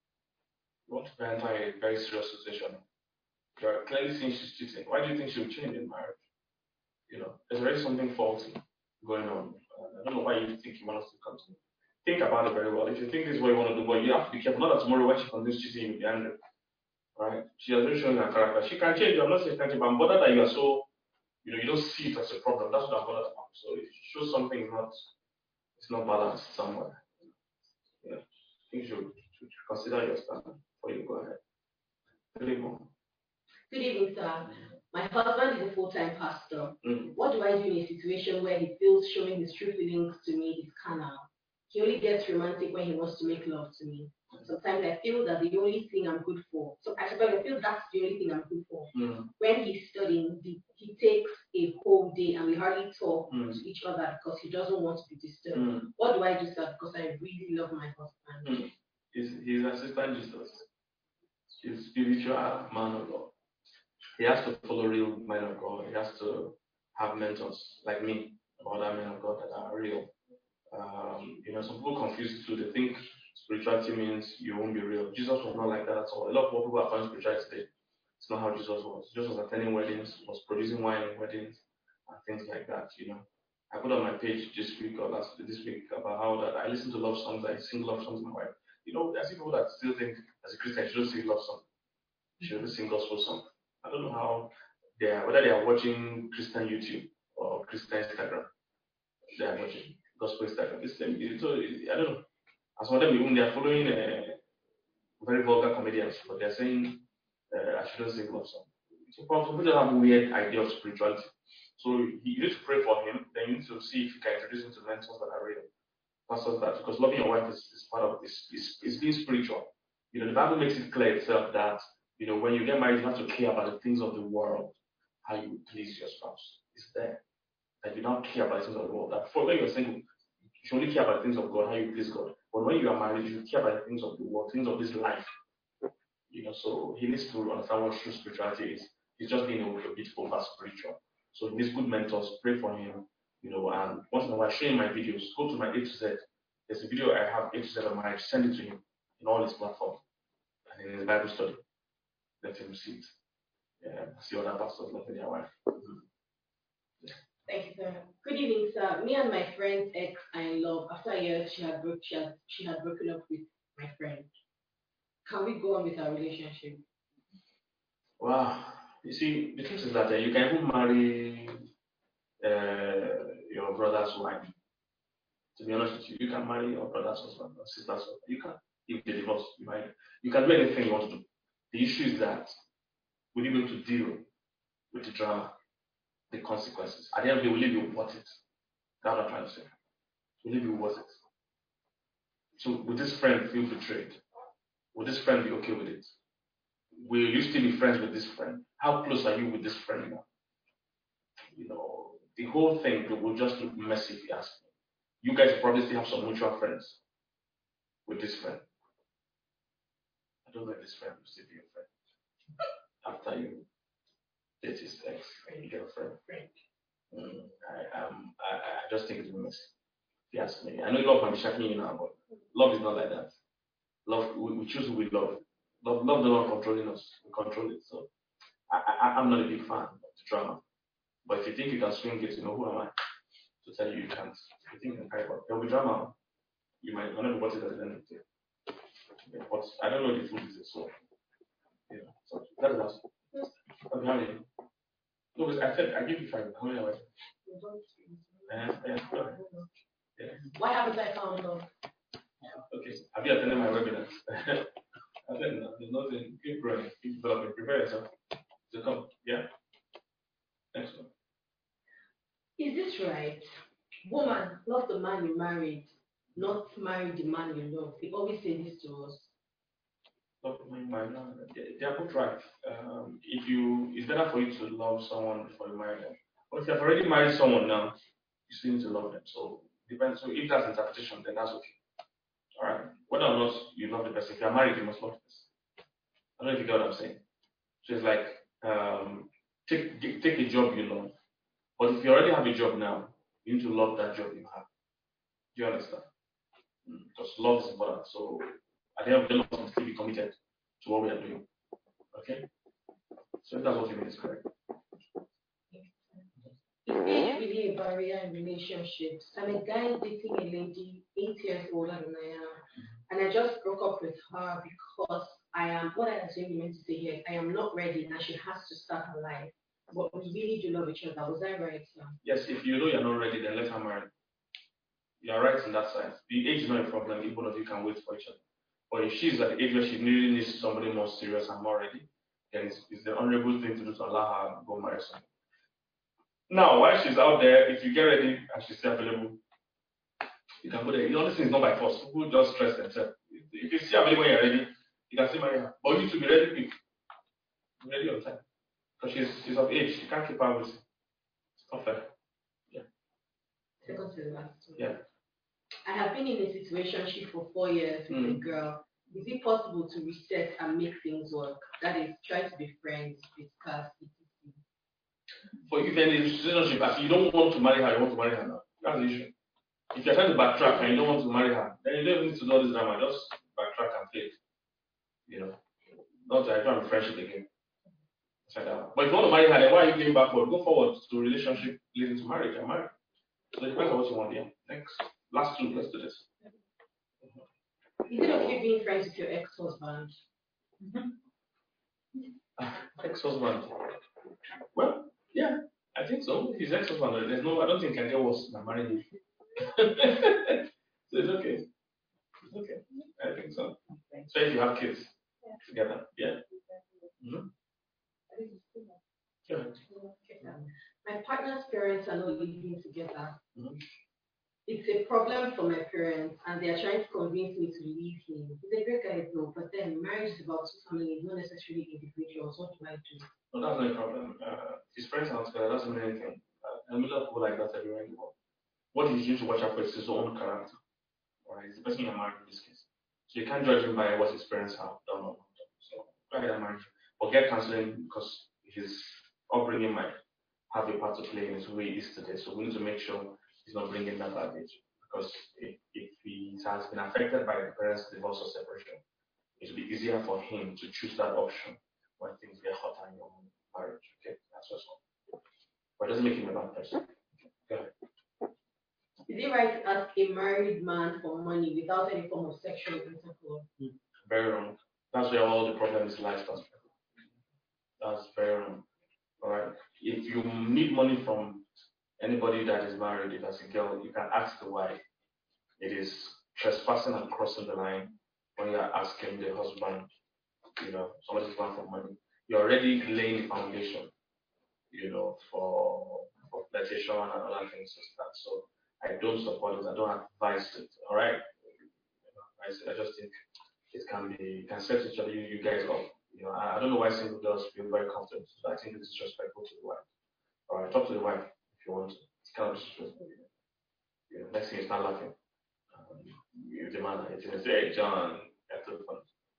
You want to enter a very serious situation. You're clearly seeing she's cheating. Why do you think she'll change in marriage? You know, there's already something faulty going on. Uh, I don't know why you think you want us to continue. Think about it very well. If you think this is what you want to do, but you have to be careful. Not that tomorrow when she continues cheating, you'll be angry. Right? She has been showing her character. She can change. I'm not saying she can change, but I'm bothered that you are so, you know, you don't see it as a problem. That's what I'm bothered about. So if you show something is not, it's not balanced somewhere, yeah, I think you should, should consider your stand before you go ahead. Really more. Good evening, sir. My husband is a full-time pastor. Mm-hmm. What do I do in a situation where he feels showing his true feelings to me is carnal? He only gets romantic when he wants to make love to me. Sometimes I feel that the only thing I'm good for. So I suppose I feel that's the only thing I'm good for. Mm-hmm. When he's studying, he, he takes a whole day and we hardly talk Mm-hmm. to each other because he doesn't want to be disturbed. Mm-hmm. What do I do, sir? Because I really love my husband. Mm-hmm. He's, he's assistant Jesus. He's a spiritual man of God. He has to follow real men of God. He has to have mentors like me, or other men of God that are real. Um, you know, some people confuse it too. They think spirituality means you won't be real. Jesus was not like that at all. A lot of people are calling spirituality today. It's not how Jesus was. Jesus was attending weddings, was producing wine in weddings, and things like that. You know, I put on my page this week or last this week about how that I listen to love songs. I sing love songs with my wife. You know, there's people that still think as a Christian you shouldn't sing love songs. You shouldn't sing gospel songs. I don't know how they are, whether they are watching Christian YouTube or Christian Instagram. They are watching gospel Instagram. It's, so I don't know. As for them, even they are following uh, very vulgar comedians, but they're saying uh, I shouldn't sing love songs. So people just have a weird idea of spirituality. So you need to pray for him. Then you need to see if you can introduce him to mentors that are real, pastors that, because loving your wife is, is part of this. Is, is being spiritual. You know, the Bible makes it clear itself that, you know, when you get married, you have to care about the things of the world, how you please your spouse. It's there. That you don't care about the things of the world. That for when you're single, you should only care about the things of God, how you please God. But when you are married, you care about the things of the world, things of this life. You know, so he needs to understand what true spirituality is. He's just being a, a bit over spiritual. So he needs good mentors, pray for him, you know, and once in a while, share my videos. Go to my A to Z. There's a video I have A to Z on marriage, send it to him in all his platforms. And in his Bible study, let him see it. Yeah, see other pastors loving their wife. Mm-hmm. Yeah. Thank you, sir. Good evening, sir. Me and my friend's ex are in love. After a year, she had, broke, she, had, she had broken up with my friend. Can we go on with our relationship? Wow. You see, the truth is that uh, you can even marry uh, your brother's wife. To be honest with you, you can marry your brother's husband or sister's husband. You can. If they divorce, you might. You can do anything you want to do. The issue is that will you be able to deal with the drama, the consequences? At the end of the day, will it be worth it? That's what I'm trying to say. Will it be worth it? So, would this friend feel betrayed? Would this friend be okay with it? Will you still be friends with this friend? How close are you with this friend now? You know, the whole thing will just look messy if you ask me. You guys probably still have some mutual friends with this friend. I don't know if this friend will still be your friend after you date his ex and you get a friend. Mm, I, um, I, I just think it's messy. If you ask me, I know love might be shocking you now, but love is not like that. Love, we, we choose who we love. Love, love not controlling us. We control it. So I, I, I'm not a big fan of the drama. But if you think you can swing it, you know, who am I to tell you you can't? If you think you can carry it, there'll be drama. You might not know what it is at the end of the day. Yeah, but I don't know the food is it, so yeah. So that's us. Okay, how many? No, because I said I give you five. How many are we? Uh, yeah, yeah. Why haven't I found love? Okay. Have you attended my webinars? I said no, there's nothing. Keep growing, keep developing, prepare yourself to come. Yeah. Next one. Is this right? Woman, love the man you married, not marry the man you love. They always say this to us. Love my mind. They, they are both right. Um, if you, it's better for you to love someone before you marry them. But if you have already married someone now, you still need to love them. So depends. So if that's interpretation, then that's okay. All right. Whether or not you love the person, if you are married, you must love the person. I don't know if you get what I'm saying. So it's like um, take take a job you love, but if you already have a job now, you need to love that job you have. Do you understand? Because love is important. So at the end of the day, we must still be committed to what we are doing. Okay? So if that's what you mean, is correct. Is age really a barrier in relationships? I'm a guy dating a lady eight years older than I am, and I just broke up with her because I am, what I assume you meant to say here, I am not ready and she has to start her life. But we really do love each other. Was I right, sir? Yes, if you know you're not ready, then let her marry. You're right in that sense. The age is not a problem if both of you can wait for each other. But if she's at the age where she really needs somebody more serious and more ready, then it's, it's the honorable thing to do to allow her to go marry someone. Now, while she's out there, if you get ready and she's still available, you can go there. The only thing is not by force. People just stress themselves. If you see available when you're ready, you can still marry her. But you need to be ready quick. Be ready on time. Because she's, she's of age. You can't keep her with. It's not fair. Yeah. Second to the last one. Yeah. I have been in a situation for four years with mm. a girl. Is it possible to reset and make things work? That is, try to be friends, discuss, et cetera. For you, then it's relationship. As you don't want to marry her, you want to marry her now. That's the issue. If you're trying to backtrack and you don't want to marry her, then you don't even need to do all this drama. Just backtrack and play. You know, not to try to friendship again. But if you want to marry her, then why are you going backward? Go forward to relationship leading to marriage and marry. So it depends on what you want. Yeah. Next, last two. Let's do this. Is it okay being friends with your ex-husband? Ex-husband. Well, yeah, I think so. If he's ex-husband, there's no. I don't think it can get worse than marrying him. So it's okay. It's okay. I think so. So if you have kids together, yeah. Mm-hmm. Yeah. My partner's parents are not living together. Mm-hmm. It's a problem for my parents, and they are trying to convince me to leave him. He's a great guy, though, but then marriage is about two families, not necessarily individuals. What do I do? No, that's no problem. Uh, his parents are not together. Doesn't mean anything. Uh, a lot of people like that everywhere in the world. What he needs to watch out for is his own character. Right? It's the person you're married in this case. So you can't judge him by what his parents have done or not done. So go ahead and marry him. But get counseling because his upbringing might have a part to play in his way he is today. So we need to make sure he's not bringing that baggage. Because if, if he has been affected by the parents' divorce or separation, it will be easier for him to choose that option when things get hotter in your marriage. Okay, that's what's up. But it doesn't make him a bad person. Go ahead. Is it right to ask a married man for money without any form of sexual intercourse? Very wrong. That's where all the problems in life starts. That's very wrong. All right. If you need money from anybody that is married, if as a girl, you can ask the wife. It is trespassing and crossing the line when you are asking the husband, you know, somebody's going for money. You're already laying the foundation, you know, for for flirtation and other things like that. So I don't support it. I don't advise it. All right. I, I just think it can be, you can set each other, you, you guys up. You know, I, I don't know why single girls feel very comfortable. So I think it's disrespectful to the wife. All right, talk to the wife if you want to. It's kind of disrespectful. You know, next thing you start laughing. Um, you demand it. You say, hey, John, that's so fun.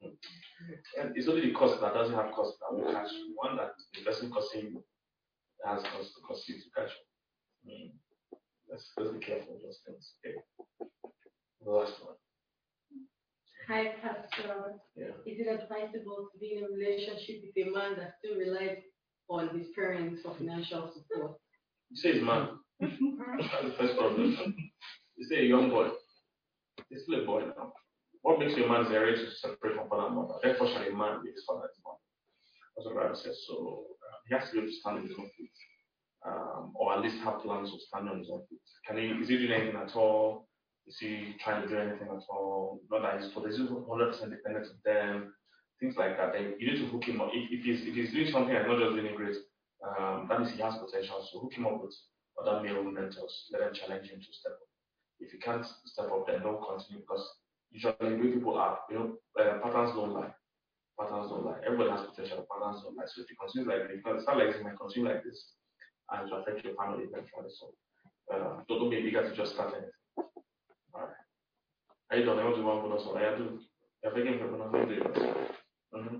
And it's only the cost that doesn't have cost that will catch you. One that the person costing you has cost to cost you to catch you. Mm. Let's, let's be careful of those things. Okay. The last one. Hi, Pastor. Yeah. Is it advisable to be in a relationship with a man that still relies on his parents for financial support? You say it's man. That's the first problem. You say a young boy. He's still a boy now. What makes you a man is ready to separate from father and mother. Therefore, shall a man be his father and his mother. That's what the Bible says. So uh, he has to be able to stand on his own feet, um, or at least have plans of standing on his own feet. Can he? Is he doing anything at all? Is he trying to do anything at all? Not that he's for. Is he one hundred percent dependent on them? Things like that. Then you need to hook him up. If, if he's if he's doing something and not just doing it great, um, that means he has potential. So hook him up with other male mentors. Let them challenge him to step up. If you can't step up, then don't continue because usually the way people are, you know, uh, patterns don't lie. Patterns don't lie. Everybody has potential. Patterns don't lie. So if you continue like this, if start like this, you might continue like this, and it will affect your family eventually. So uh, don't, don't be eager to just start anything. All right. I don't know what you want to do. I do. You're thinking for mm-hmm.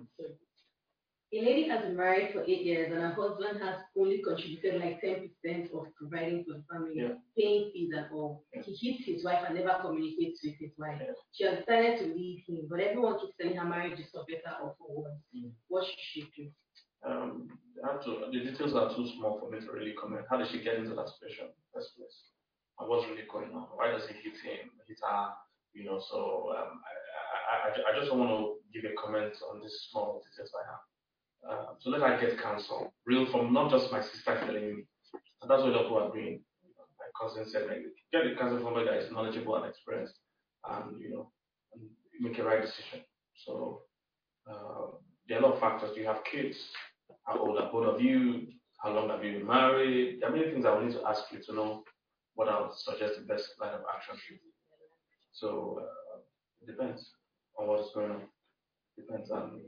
A lady has been married for eight years and her husband has only contributed like ten percent of providing for the family, yeah. paying fees and all. Yeah. He hits his wife and never communicates with his wife. Yeah. She has decided to leave him, but everyone keeps telling her marriage is for better or for worse. Mm. What should she do? Um, I have to, the details are too small for me to really comment. How did she get into that situation in the first place? And what's really going on? Why does he hit him, hit her? You know, so um, I, I, I, I just don't want to give a comment on this small details I have. Uh, so let her get counsel, real from not just my sister telling me. And that's what people are doing. You know, my cousin said, like, get the counsel from somebody that is knowledgeable and experienced, and you know, and make a right decision. So uh, there are a lot of factors. Do you have kids? How old are both of you? How long have you been married? There are many things I will need to ask you to know what I would suggest the best line of action should be. So uh, it depends on what is going on. Depends on.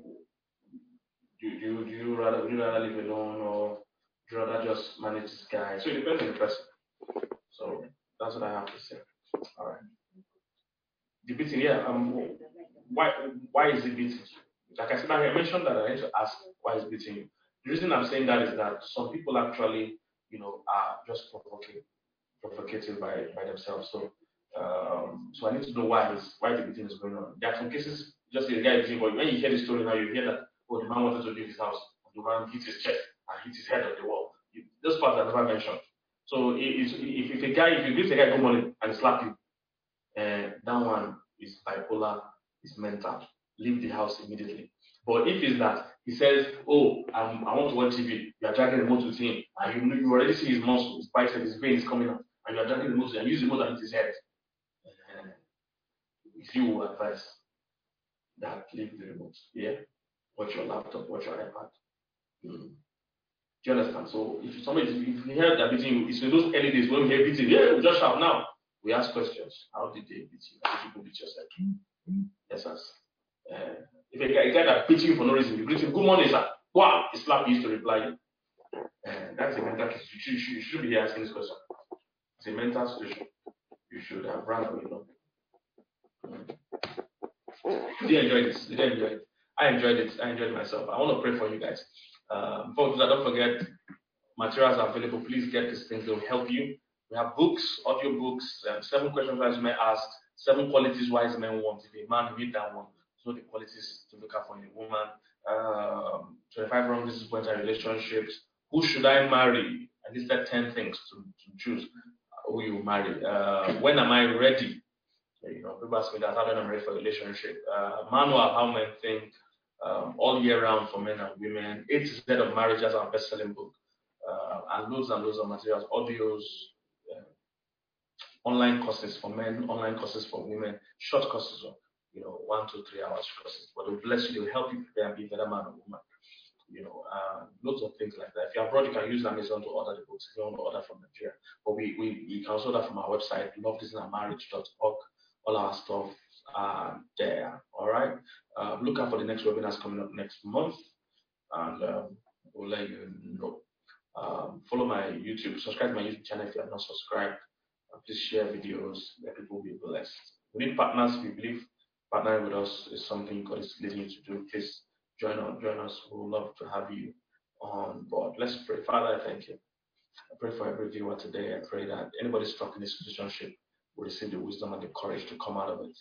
Do, do, do you rather would you rather live alone or do you rather just manage this guy? So it depends on the person. So that's what I have to say. All right. The beating, yeah. Um, why why is he beating? Like I said, I mentioned that I need to ask why is beating you. The reason I'm saying that is that some people actually, you know, are just provocative, provocative by, by themselves. So um, so I need to know why is why the beating is going on. There are some cases, just the guy beating, but when you hear the story now, you hear that oh, the man wanted to leave his house, and the man hit his chest and hit his head on the wall. You, those parts I never mentioned. So if, if, if a guy, if you give the guy good money and slap you, uh, that one is bipolar, is mental. Leave the house immediately. But if it's that he says, "Oh, um, I want to watch T V," you are dragging the remote with him, and you you already see his muscle, his bicep, his vein is coming out, and you are dragging the remote and use the remote and hit his head. Uh, if you will advise that, leave the remote. Yeah, watch your laptop, watch your iPad. Mm. Do you understand? So if somebody, if you hear that beating you, it's in those early days when we hear beating, yeah, we just shout now. We ask questions. How did they beat you? How did you beat yourself? Mm-hmm. Yes, sir. Uh, if a guy, a guy that beats you for no reason, you greet him, good morning, sir. Wow, he slapped you used to reply you. Uh, that's a mental case. You, should, you, should, you shouldn't be asking this question. It's a mental situation. You should have run away, you know. Did you enjoy this? Did you enjoy it? I enjoyed it. I enjoyed myself. I want to pray for you guys. Uh, before that, don't forget, materials are available. Please get these things. They will help you. We have books, audio books, um, seven questions wise men ask, seven qualities wise men want. If a man read that one, so the qualities to look out for in a woman. Um, twenty-five wrong reasons for relationships. Who should I marry? I listed ten things to, to choose who you marry. Uh, when am I ready? You know, people ask me that, how do I'm ready for a relationship? Uh, manual of how men think, um, all year round for men and women. A to Z of marriage, as our best-selling book. Uh, and loads and loads of materials, audios, uh, online courses for men, online courses for women, short courses of, you know, one, two, three hours courses. But they'll bless you, they'll help you prepare and be a better man or woman. You know, uh, loads of things like that. If you're abroad, you can use Amazon to order the books if you want to order from Nigeria. But we, we, we can also order from our website, love this and marriage dot org. All our stuff are there. All right. Uh, look out for the next webinars coming up next month, and um, we'll let you know. Um, follow my YouTube, subscribe to my YouTube channel if you have not subscribed. Uh, please share videos, let people be blessed. We need partners. We believe partnering with us is something God is leading you to do. Please join us. Join us. We would love to have you on board. Let's pray. Father, I thank you. I pray for every viewer today. I pray that anybody stuck in this relationship will receive the wisdom and the courage to come out of it.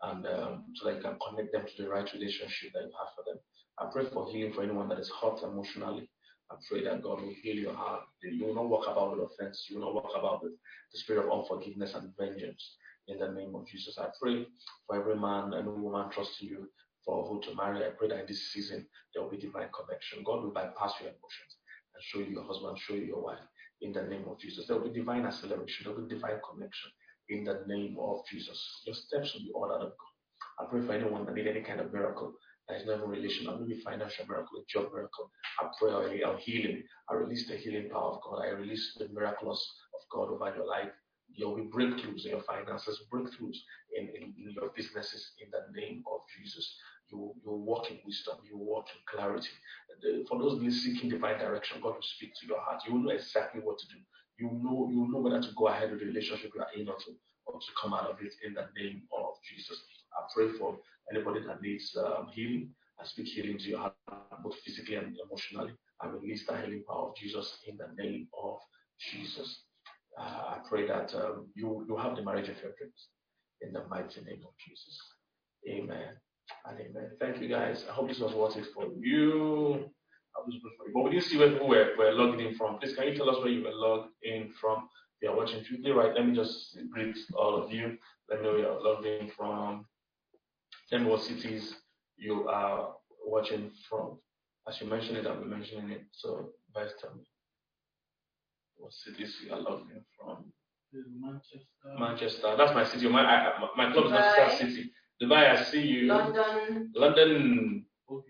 and um, so that you can connect them to the right relationship that you have for them. I pray for healing for anyone that is hurt emotionally. I pray that God will heal your heart. You will not walk about with offense. You will not walk about with the spirit of unforgiveness and vengeance. In the name of Jesus, I pray for every man and woman trusting you for who to marry. I pray that in this season there will be divine connection. God will bypass your emotions and show you your husband, show you your wife. In the name of Jesus, there will be divine acceleration. There will be divine connection. In the name of Jesus, your steps will be ordered of God. I pray for anyone that need any kind of miracle. That is not even relational, maybe financial miracle, a job miracle. I pray or healing. I release the healing power of God. I release the miracles of God over your life. There will be breakthroughs in your finances, breakthroughs in, in, in your businesses in the name of Jesus. You you walk in wisdom, you walk in clarity. The, for those seeking divine direction, God will speak to your heart. You will know exactly what to do. You know you will know whether to go ahead with the relationship you are in or to, or to come out of it in the name of Jesus. I pray for anybody that needs um, healing. I speak healing to your heart, both physically and emotionally. I release the healing power of Jesus in the name of Jesus. Uh, I pray that um, you you have the marriage of your dreams in the mighty name of Jesus. Amen and amen. Thank you guys. I hope this was worth it for you. I was good for you. But we didn't see where people were, were logging in from. Please, can you tell us where you were logged in from? If you are watching quickly, right? Let me just greet all of you. Let me know you are logged in from. Tell me what cities you are watching from. As you mentioned it, I'll be mentioning it. So, guys, tell me what cities you are logged in from. Manchester. Manchester. That's my city. My I, my, my club is Manchester City. Dubai, I see you. London. London.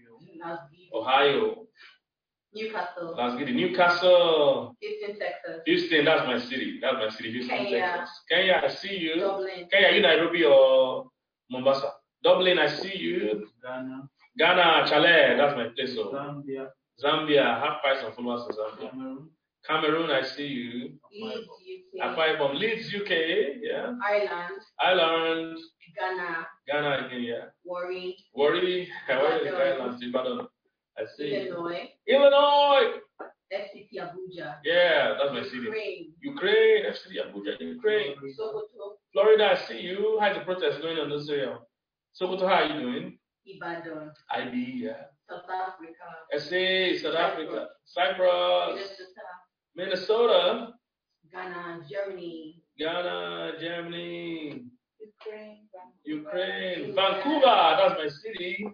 Ohio. Newcastle. Las Vegas. Newcastle. Houston, Texas. Houston, that's my city. That's my city. Houston, Kenya. Texas. Kenya, I see you. Dublin. Kenya, you Nairobi or Mombasa? Dublin, I see you. Ghana. Ghana, Chale, that's my place. So. Zambia. Zambia, have five some followers in Zambia. Cameroon. Cameroon, I see you. Leeds, U K. Akwa Ibom, Leeds, U K, yeah. Ireland. Ireland. Ghana. Ghana again, yeah. Warri. Warri, Warri, Ibadan. Ireland, Ibadan. I see. Illinois. Illinois. F C T Abuja. Yeah, that's my city. Ukraine. Ukraine, F C T Abuja, Ukraine. Sokoto. Florida, I see you. How's the protest going on this area? Sokoto, how are you doing? Ibadan. I B, yeah. South Africa. S A, South Cyprus. Africa. Cyprus. Minnesota. Minnesota. Ghana. Germany. Ghana, Germany. Ukraine. Ukraine. Vancouver, that's my city.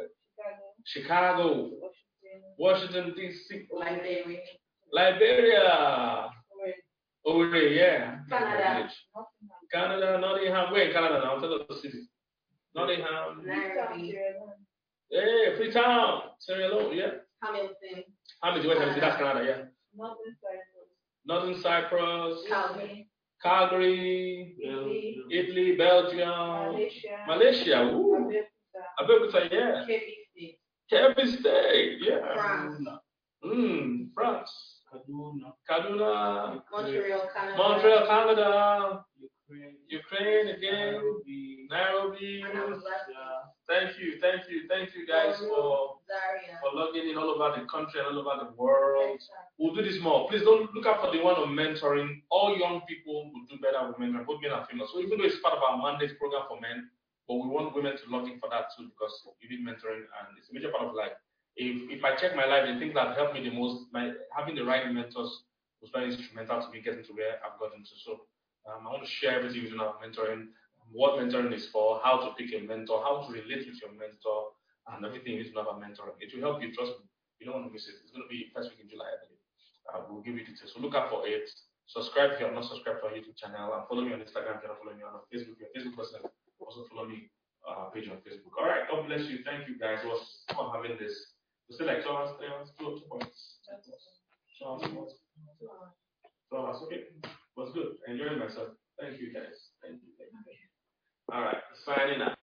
Chicago. Washington, D C. Liberia. Liberia. Owerri, yeah. Canada. Canada, Nottingham. Where in Canada now? Tell us the city. Nottingham. Nairobi. Hey, Freetown. Sierra Leone, yeah. Hamilton. Hamilton, West Hamilton, that's Canada, yeah. Northern Cyprus. Northern Cyprus. Calgary. Calgary. Belgium. Italy, Belgium. Malaysia. Malaysia, ooh. Abeokuta. Abeokuta, yeah. Kebbi State. Kebbi State, yeah. France. Mm, France. Kaduna. Kaduna. Montreal, Canada. Montreal, Canada. Ukraine. Ukraine again. Nairobi. Nairobi. And I'm blessed. Yeah. Thank you, thank you, thank you guys for, Zaria. for logging in all over the country and all over the world. We'll do this more. Please don't look out for the one on mentoring. All young people will do better with mentoring, both men and female. So even though it's part of our mandate program for men, but we want women to log in for that too because you need mentoring and it's a major part of life. If if I check my life, the things that helped me the most, my having the right mentors was very instrumental to me getting to where I've gotten to. So um, I want to share everything with you now, mentoring, what mentoring is for, how to pick a mentor, how to relate with your mentor, and everything you need to know about mentoring. It will help you, trust me. You don't want to miss it. It's going to be first week in July, I believe. Uh, we'll give you details. So look out for it. Subscribe if you are not subscribed to our YouTube channel, and follow me on Instagram if you're not following me on Facebook. If you're a Facebook person, also follow me uh, page on Facebook. All right, God bless you. Thank you guys. It was fun having this. Was it like two hours, three hours, two, two points? Two hours, two hours. Two hours, okay. It was good. Enjoying myself. Thank you guys. Thank you. Thank you. All right, signing out.